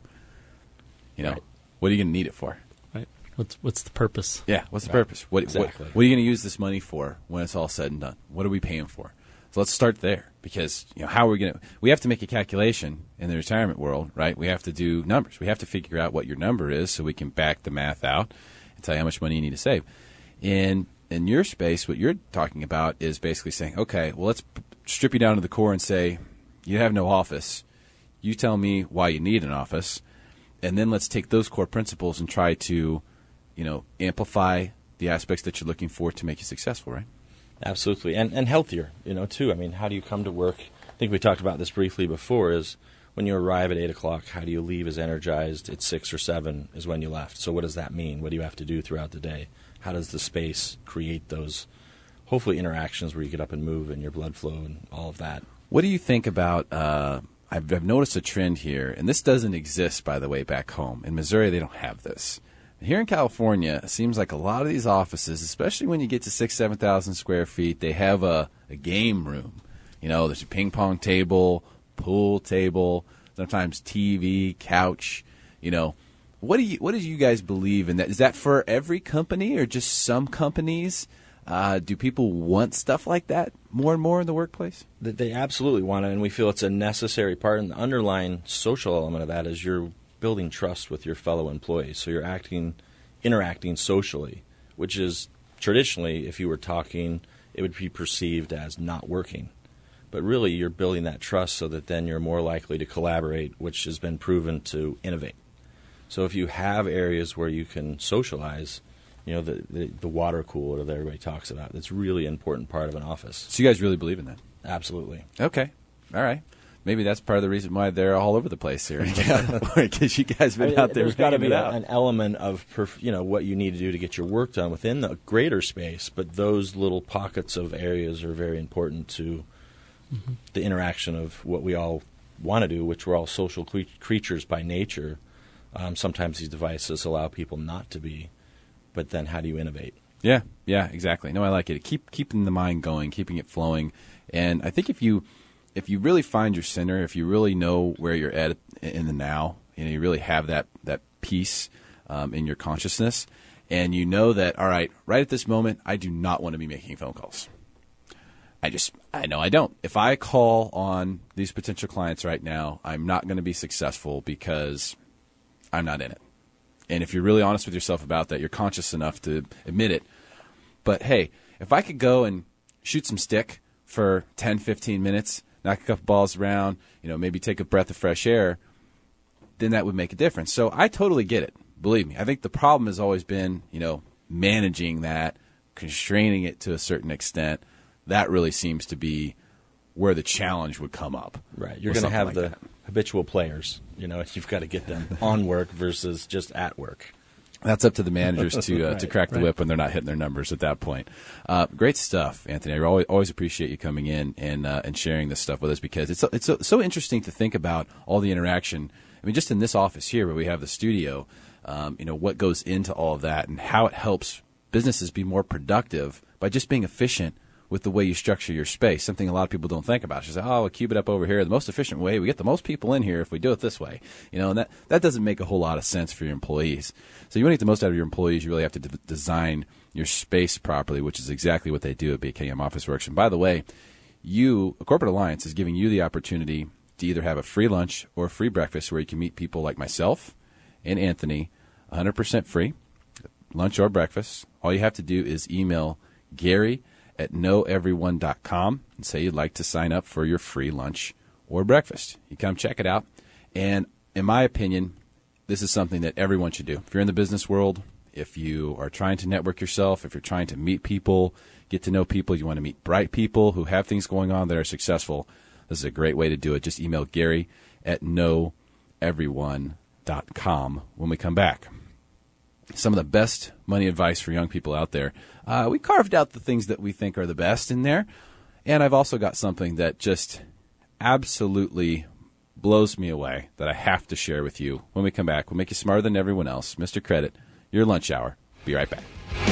You know, Right. what are you going to need it for? Right. What's what's the purpose? Yeah, what's the Right. purpose? What, Exactly. what, what are you going to use this money for when it's all said and done? What are we paying for? So let's start there, because, you know, how are we going to – we have to make a calculation in the retirement world, right? We have to do numbers. We have to figure out what your number is so we can back the math out and tell you how much money you need to save. In, in your space, what you're talking about is basically saying, okay, well, let's p- strip you down to the core and say you have no office. You tell me why you need an office, and then let's take those core principles and try to, you know, amplify the aspects that you're looking for to make you successful, right? Absolutely, and and healthier, you know, too. I mean, how do you come to work? I think we talked about this briefly before, is when you arrive at eight o'clock, how do you leave as energized at six or seven is when you left. So what does that mean? What do you have to do throughout the day? How does the space create those, hopefully, interactions where you get up and move and your blood flow and all of that? What do you think about, uh, I've, I've noticed a trend here, and this doesn't exist, by the way, back home. In Missouri, they don't have this. Here in California, it seems like a lot of these offices, especially when you get to six, seven thousand square feet, they have a, a game room. You know, there's a ping pong table, pool table, sometimes T V, couch. You know, what do you what do you guys believe in that? Is that for every company or just some companies? Uh, do people want stuff like that more and more in the workplace? That they absolutely want it, and we feel it's a necessary part. And the underlying social element of that is you're building trust with your fellow employees. So you're acting, interacting socially, which is traditionally, if you were talking, it would be perceived as not working. But really, you're building that trust so that then you're more likely to collaborate, which has been proven to innovate. So if you have areas where you can socialize, you know, the, the, the water cooler that everybody talks about, that's really an important part of an office. So you guys really believe in that? Absolutely. Okay. All right. Maybe that's part of the reason why they're all over the place here, because you guys have been I mean, out there. There's got to be it a, out. an element of perf- you know what you need to do to get your work done within the greater space, but those little pockets of areas are very important to mm-hmm. the interaction of what we all want to do, which we're all social cre- creatures by nature. Um, sometimes these devices allow people not to be, but then how do you innovate? Yeah, yeah, exactly. No, I like it. Keep keeping the mind going, keeping it flowing, and I think if you. If you really find your center, if you really know where you're at in the now, you know, you really have that, that peace um, in your consciousness, and you know that, all right, right at this moment, I do not want to be making phone calls. I just, I know I don't. If I call on these potential clients right now, I'm not going to be successful because I'm not in it. And if you're really honest with yourself about that, you're conscious enough to admit it. But hey, if I could go and shoot some stick for ten, fifteen minutes, knock a couple balls around, you know, maybe take a breath of fresh air, then that would make a difference. So I totally get it. Believe me. I think the problem has always been, you know, managing that, constraining it to a certain extent. That really seems to be where the challenge would come up. Right. You're going to have like the that. habitual players. You know, you've got to get them on work versus just at work. That's up to the managers to uh, right, to crack the right. whip when they're not hitting their numbers at that point. Uh, great stuff, Anthony. I always, always appreciate you coming in and uh, and sharing this stuff with us, because it's so, it's so, so interesting to think about all the interaction. I mean, just in this office here where we have the studio, um, you know, what goes into all of that and how it helps businesses be more productive by just being efficient with the way you structure your space, something a lot of people don't think about. She says, oh, we'll cube it up over here. The most efficient way, we get the most people in here if we do it this way. You know, and that, that doesn't make a whole lot of sense for your employees. So you want to get the most out of your employees, you really have to d- design your space properly, which is exactly what they do at B K M Office Works. And by the way, you, a Corporate Alliance, is giving you the opportunity to either have a free lunch or a free breakfast where you can meet people like myself and Anthony, one hundred percent free, lunch or breakfast. All you have to do is email Gary at know everyone dot com and say you'd like to sign up for your free lunch or breakfast. You come check it out. And in my opinion, this is something that everyone should do. If you're in the business world, if you are trying to network yourself, if you're trying to meet people, get to know people, you want to meet bright people who have things going on that are successful, this is a great way to do it. Just email Gary at know everyone dot com when we come back. Some of the best money advice for young people out there. Uh, we carved out the things that we think are the best in there. And I've also got something that just absolutely blows me away that I have to share with you when we come back. We'll make you smarter than everyone else. Mister Credit, your lunch hour. Be right back.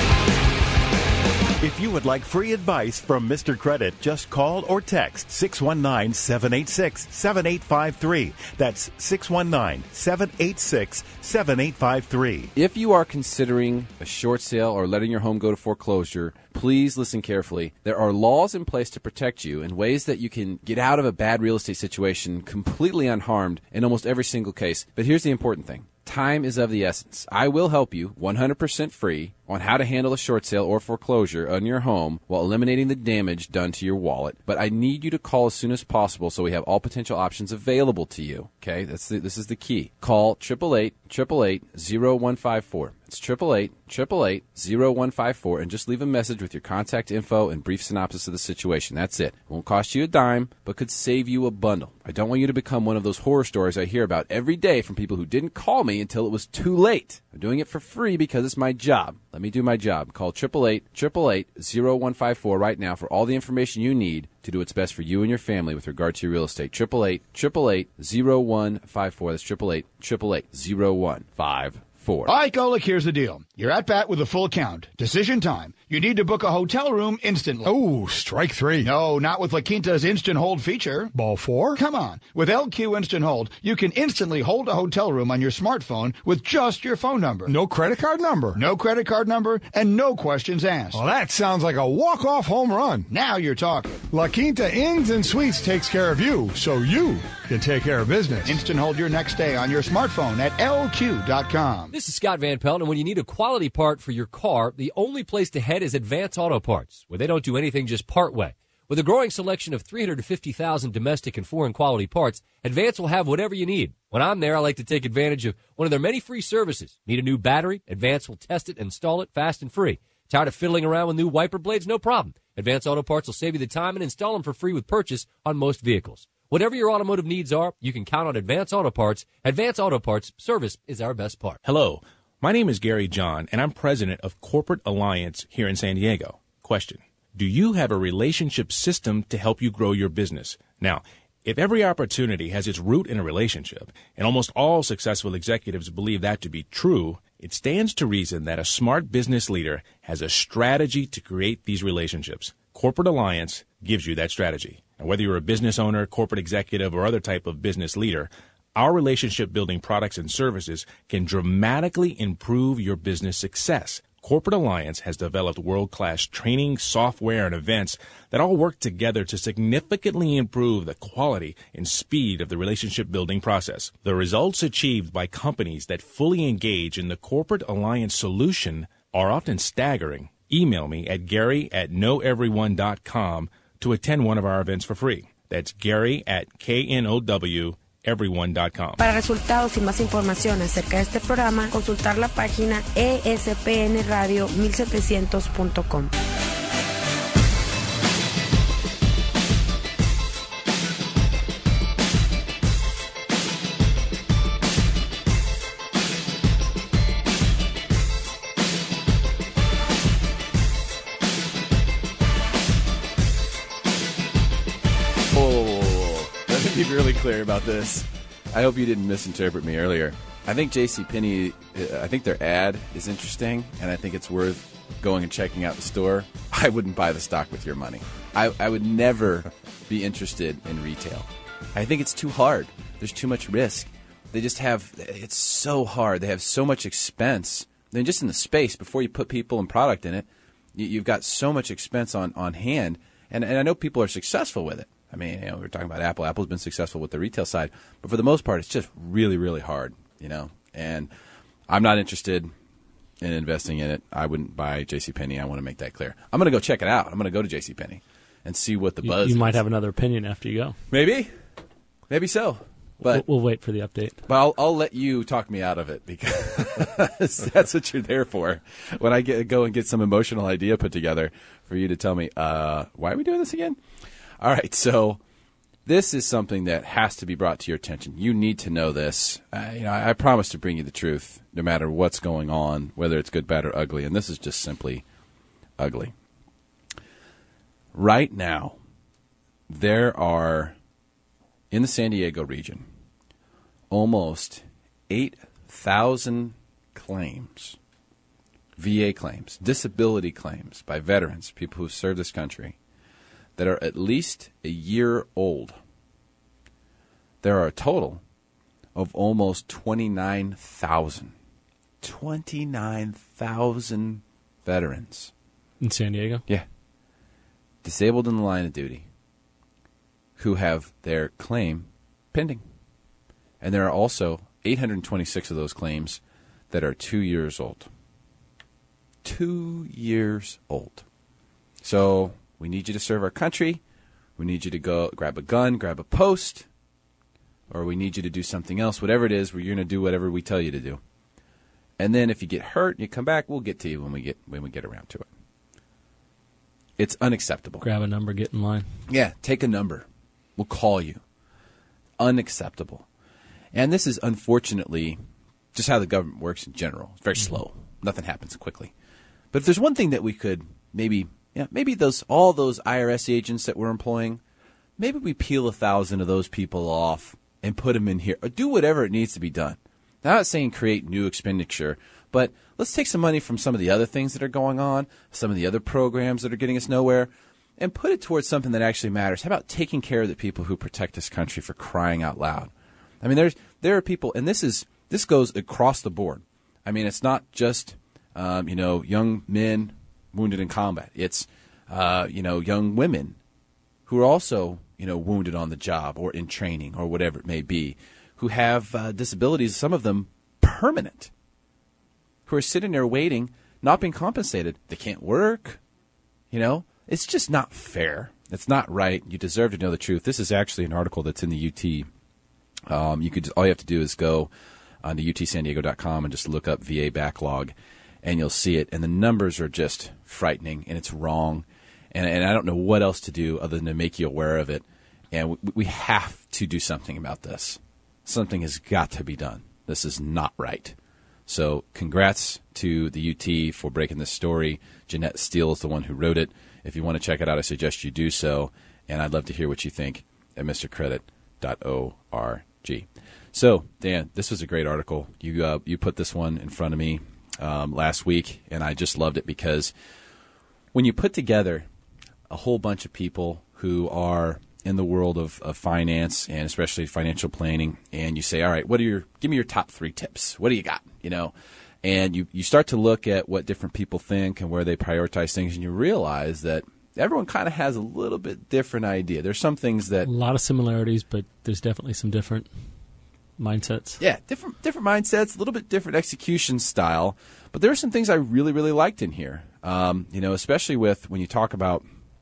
If you would like free advice from Mister Credit, just call or text six one nine, seven eight six, seven eight five three. That's six one nine, seven eight six, seven eight five three. If you are considering a short sale or letting your home go to foreclosure, please listen carefully. There are laws in place to protect you in ways that you can get out of a bad real estate situation completely unharmed in almost every single case. But here's the important thing. Time is of the essence. I will help you one hundred percent free on how to handle a short sale or foreclosure on your home while eliminating the damage done to your wallet. But I need you to call as soon as possible so we have all potential options available to you. Okay, that's the, this is the key. Call eight eight eight, eight eight eight, zero one five four. It's eight eight eight, eight eight eight, zero one five four, and just leave a message with your contact info and brief synopsis of the situation. That's it. It won't cost you a dime, but could save you a bundle. I don't want you to become one of those horror stories I hear about every day from people who didn't call me until it was too late. I'm doing it for free because it's my job. Let me do my job. Call eight eight eight, eight eight eight, zero one five four right now for all the information you need to do what's best for you and your family with regard to your real estate. eight eight eight, eight eight eight, zero one five four. That's eight eight eight, eight eight eight, zero one five four. All right, Golick, here's the deal. You're at bat with a full count. Decision time. You need to book a hotel room instantly. Oh, strike three. No, not with La Quinta's Instant Hold feature. Ball four? Come on. With L Q Instant Hold, you can instantly hold a hotel room on your smartphone with just your phone number. No credit card number. No credit card number and no questions asked. Well, that sounds like a walk-off home run. Now you're talking. La Quinta Inns and Suites takes care of you, so you can take care of business. Instant Hold your next day on your smartphone at L Q dot com. This is Scott Van Pelt, and when you need a quality part for your car, the only place to head is Advance Auto Parts, where they don't do anything just part way. With a growing selection of three hundred fifty thousand domestic and foreign quality parts, Advance will have whatever you need. When I'm there, I like to take advantage of one of their many free services. Need a new battery? Advance will test it and install it fast and free. Tired of fiddling around with new wiper blades? No problem. Advance Auto Parts will save you the time and install them for free with purchase on most vehicles. Whatever your automotive needs are, you can count on Advance Auto Parts. Advance Auto Parts, service is our best part. Hello, my name is Gary John, and I'm president of Corporate Alliance here in San Diego. Question: do you have a relationship system to help you grow your business? Now, if every opportunity has its root in a relationship, and almost all successful executives believe that to be true, it stands to reason that a smart business leader has a strategy to create these relationships. Corporate Alliance gives you that strategy. And whether you're a business owner, corporate executive, or other type of business leader, our relationship-building products and services can dramatically improve your business success. Corporate Alliance has developed world-class training, software, and events that all work together to significantly improve the quality and speed of the relationship-building process. The results achieved by companies that fully engage in the Corporate Alliance solution are often staggering. Email me at gary at know everyone dot com to attend one of our events for free. That's Gary at K N O W everyone dot com. Para resultados y más información acerca de este programa, consultar la página E S P N radio mil setecientos punto com. Be really clear about this. I hope you didn't misinterpret me earlier. I think JCPenney, I think their ad is interesting, and I think it's worth going and checking out the store. I wouldn't buy the stock with your money. I, I would never be interested in retail. I think it's too hard. There's too much risk. They just have, it's so hard. They have so much expense. Then just in the space, before you put people and product in it, you, you've got so much expense on, on hand. And, and I know people are successful with it. I mean, you know, we were talking about Apple. Apple's been successful with the retail side, but for the most part, it's just really, really hard, you know. And I'm not interested in investing in it. I wouldn't buy JCPenney. I want to make that clear. I'm going to go check it out. I'm going to go to JCPenney and see what the you, buzz you is. might have another opinion after you go. Maybe. Maybe so. But we'll, we'll wait for the update. But I'll, I'll let you talk me out of it because that's what you're there for. When I get go and get some emotional idea put together for you to tell me, uh, why are we doing this again? All right, so this is something that has to be brought to your attention. You need to know this. Uh, you know, I, I promise to bring you the truth, no matter what's going on, whether it's good, bad, or ugly. And this is just simply ugly. Right now, there are, in the San Diego region, almost eight thousand claims, V A claims, disability claims by veterans, people who served this country, that are at least a year old. There are a total of almost twenty-nine thousand. twenty-nine thousand veterans. In San Diego? Yeah. Disabled in the line of duty who have their claim pending. And there are also eight hundred twenty-six of those claims that are two years old. Two years old. So we need you to serve our country. We need you to go grab a gun, grab a post, or we need you to do something else, whatever it is, where you're going to do whatever we tell you to do. And then if you get hurt and you come back, we'll get to you when we get when we get around to it. It's unacceptable. Grab a number, get in line. Yeah, take a number. We'll call you. Unacceptable. And this is unfortunately just how the government works in general. It's very slow. Nothing happens quickly. But if there's one thing that we could maybe, yeah, maybe those all those I R S agents that we're employing, maybe we peel a thousand of those people off and put them in here, or do whatever it needs to be done. Now, I'm not saying create new expenditure, but let's take some money from some of the other things that are going on, some of the other programs that are getting us nowhere, and put it towards something that actually matters. How about taking care of the people who protect this country, for crying out loud? I mean, there's there are people, and this is this goes across the board. I mean, it's not just um, you know young men wounded in combat. It's uh, you know young women who are also you know wounded on the job or in training or whatever it may be, who have uh, disabilities, some of them permanent, who are sitting there waiting, not being compensated. They can't work. You know, it's just not fair. It's not right. You deserve to know the truth. This is actually an article that's in the U T. Um, you could all you have to do is go on to U T San Diego dot com and just look up V A backlog, and you'll see it. And the numbers are just frightening, and it's wrong. And, and I don't know what else to do other than to make you aware of it. And we, we have to do something about this. Something has got to be done. This is not right. So congrats to the U T for breaking this story. Jeanette Steele is the one who wrote it. If you want to check it out, I suggest you do so. And I'd love to hear what you think at Mister Credit dot org. So, Dan, this was a great article. You uh, you put this one in front of me um, last week, and I just loved it because when you put together a whole bunch of people who are in the world of, of finance and especially financial planning, and you say, all right, what are your, give me your top three tips. What do you got? You know, and you, you start to look at what different people think and where they prioritize things, and you realize that everyone kind of has a little bit different idea. There's some things that... A lot of similarities, but there's definitely some different mindsets. Yeah, different different mindsets, a little bit different execution style. But there are some things I really, really liked in here, um, you know, especially with when you talk about,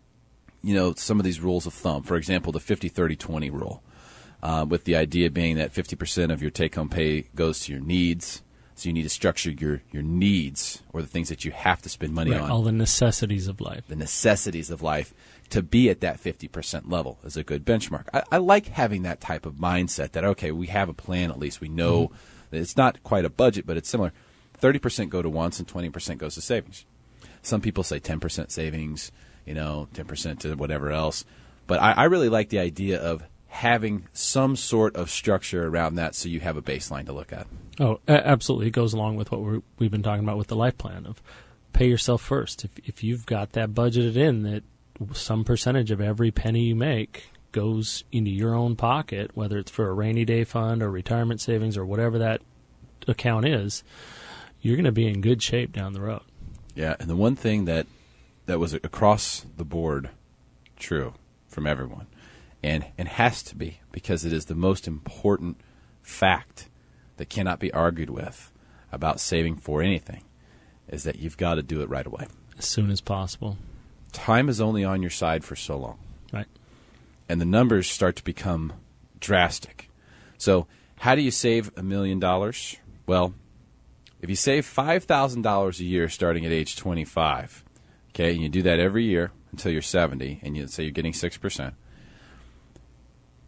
you know, some of these rules of thumb. For example, the fifty thirty twenty rule, uh, with the idea being that fifty percent of your take-home pay goes to your needs. So you need to structure your, your needs, or the things that you have to spend money right, on. All the necessities of life. The necessities of life, to be at that fifty percent level is a good benchmark. I, I like having that type of mindset that, okay, we have a plan at least. We know mm-hmm. that it's not quite a budget, but it's similar. thirty percent go to wants and twenty percent goes to savings. Some people say ten percent savings, you know, ten percent to whatever else. But I, I really like the idea of having some sort of structure around that so you have a baseline to look at. Oh, absolutely. It goes along with what we're, we've been talking about with the life plan of pay yourself first. If if you've got that budgeted in, that some percentage of every penny you make goes into your own pocket, whether it's for a rainy day fund or retirement savings or whatever that account is, you're going to be in good shape down the road. Yeah, and the one thing that, that was across the board true from everyone, and, and has to be, because it is the most important fact that cannot be argued with about saving for anything, is that you've got to do it right away. As soon as possible. Time is only on your side for so long. Right. And the numbers start to become drastic. So how do you save a million dollars? Well, if you save five thousand dollars a year starting at age twenty-five, okay, and you do that every year until you're seventy, and you say you're getting six percent,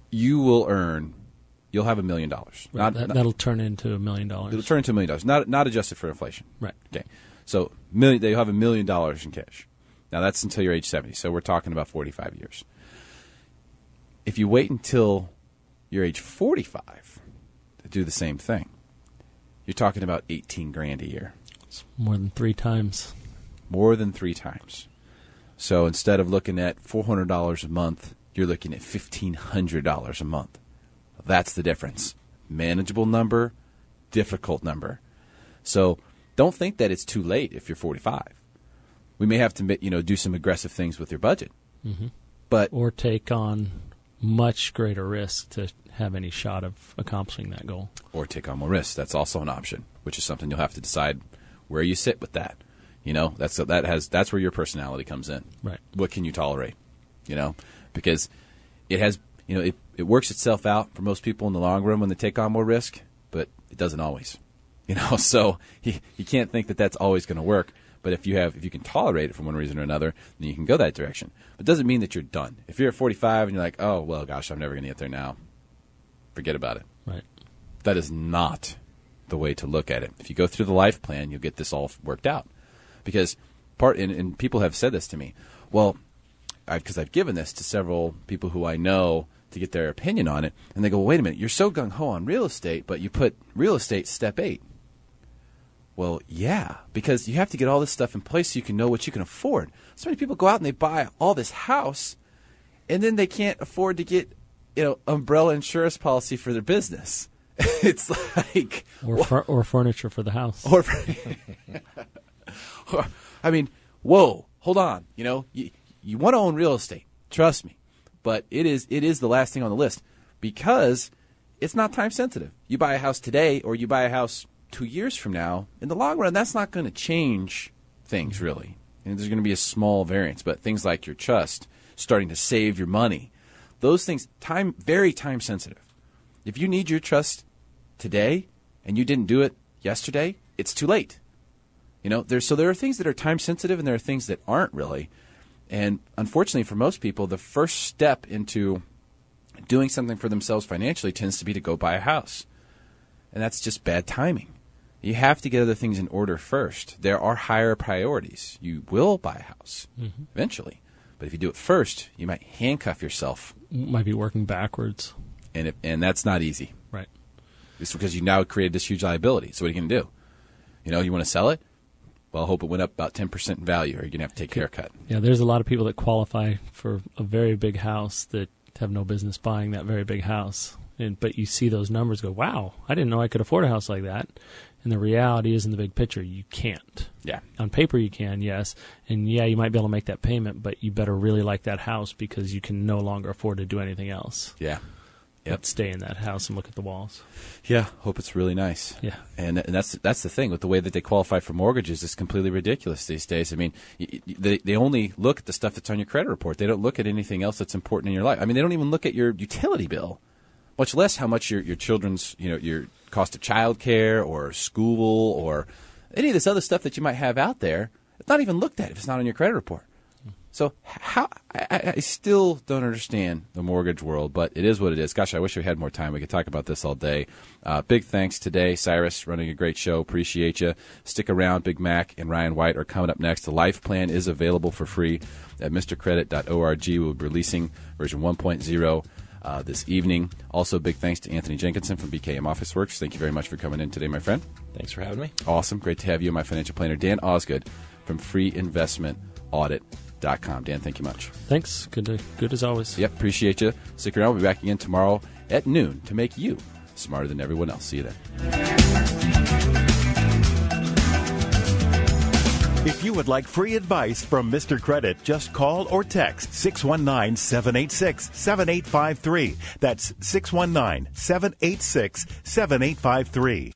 you will earn, you'll have a million dollars. Right, that, that'll turn into a million dollars. It'll turn into a million dollars, not not adjusted for inflation. Right. Okay. So million, they'll have a million dollars in cash. Now that's until you're age seventy. So we're talking about forty-five years. If you wait until you're age forty-five to do the same thing, you're talking about eighteen grand a year. It's more than three times. More than three times. So instead of looking at four hundred dollars a month, you're looking at fifteen hundred dollars a month. That's the difference. Manageable number, difficult number. So don't think that it's too late if you're forty-five. We may have to, you know, do some aggressive things with your budget. Mm-hmm. But or take on much greater risk to have any shot of accomplishing that goal. Or take on more risk. That's also an option, which is something you'll have to decide where you sit with that. You know, that's that has that's where your personality comes in. Right. What can you tolerate? You know, because it has, you know, it, it works itself out for most people in the long run when they take on more risk, but it doesn't always. You know, so you, you can't think that that's always going to work. But if you have, if you can tolerate it for one reason or another, then you can go that direction. But it doesn't mean that you're done. If you're at forty-five and you're like, oh, well, gosh, I'm never going to get there now, forget about it. Right. That is not the way to look at it. If you go through the life plan, you'll get this all worked out. Because part, and, and people have said this to me, well, because I've given this to several people who I know to get their opinion on it, and they go, well, wait a minute, you're so gung-ho on real estate, but you put real estate step eight. Well, yeah, because you have to get all this stuff in place so you can know what you can afford. So many people go out and they buy all this house, and then they can't afford to get, you know, umbrella insurance policy for their business. It's like or fur- or furniture for the house. Or, I mean, whoa, hold on. You know, you, you want to own real estate, trust me, but it is it is the last thing on the list because it's not time sensitive. You buy a house today, or you buy a house two years from now, in the long run, that's not going to change things, really. And there's going to be a small variance, but things like your trust, starting to save your money, those things, time very time sensitive. If you need your trust today and you didn't do it yesterday, it's too late. You know, there's so there are things that are time sensitive and there are things that aren't really. And unfortunately for most people, the first step into doing something for themselves financially tends to be to go buy a house. And that's just bad timing. You have to get other things in order first. There are higher priorities. You will buy a house mm-hmm. eventually. But if you do it first, you might handcuff yourself. Might be working backwards. And it, and that's not easy. Right. It's because you now created this huge liability. So what are you going to do? You know, you want to sell it? Well, I hope it went up about ten percent in value, or you're going to have to take a haircut. Yeah, there's a lot of people that qualify for a very big house that have no business buying that very big house. And, but you see those numbers go, wow, I didn't know I could afford a house like that. And the reality is in the big picture, you can't. Yeah. On paper you can, yes. And yeah, you might be able to make that payment, but you better really like that house because you can no longer afford to do anything else. Yeah. Yep. But stay in that house and look at the walls. Yeah, hope it's really nice. Yeah. And, and that's that's the thing with the way that they qualify for mortgages is completely ridiculous these days. I mean, they they only look at the stuff that's on your credit report. They don't look at anything else that's important in your life. I mean, they don't even look at your utility bill, much less how much your your children's, you know, your cost of childcare or school or any of this other stuff that you might have out there. It's not even looked at if it's not on your credit report. So how I, I still don't understand the mortgage world, but it is what it is. Gosh, I wish we had more time. We could talk about this all day. Uh, big thanks today, Cyrus, running a great show. Appreciate you. Stick around. Big Mac and Ryan White are coming up next. The Life Plan is available for free at Mister Credit dot org. We'll be releasing version one point oh uh, this evening. Also, big thanks to Anthony Jenkinson from B K M Office Works. Thank you very much for coming in today, my friend. Thanks for having me. Awesome. Great to have you, my financial planner. Dan Osgood from Free Investment Audit. Dot com. Dan, thank you much. Thanks. Good to, good as always. Yep, appreciate you. Stick around. We'll be back again tomorrow at noon to make you smarter than everyone else. See you then. If you would like free advice from Mister Credit, just call or text six one nine, seven eight six, seven eight five three. That's six one nine, seven eight six, seven eight five three.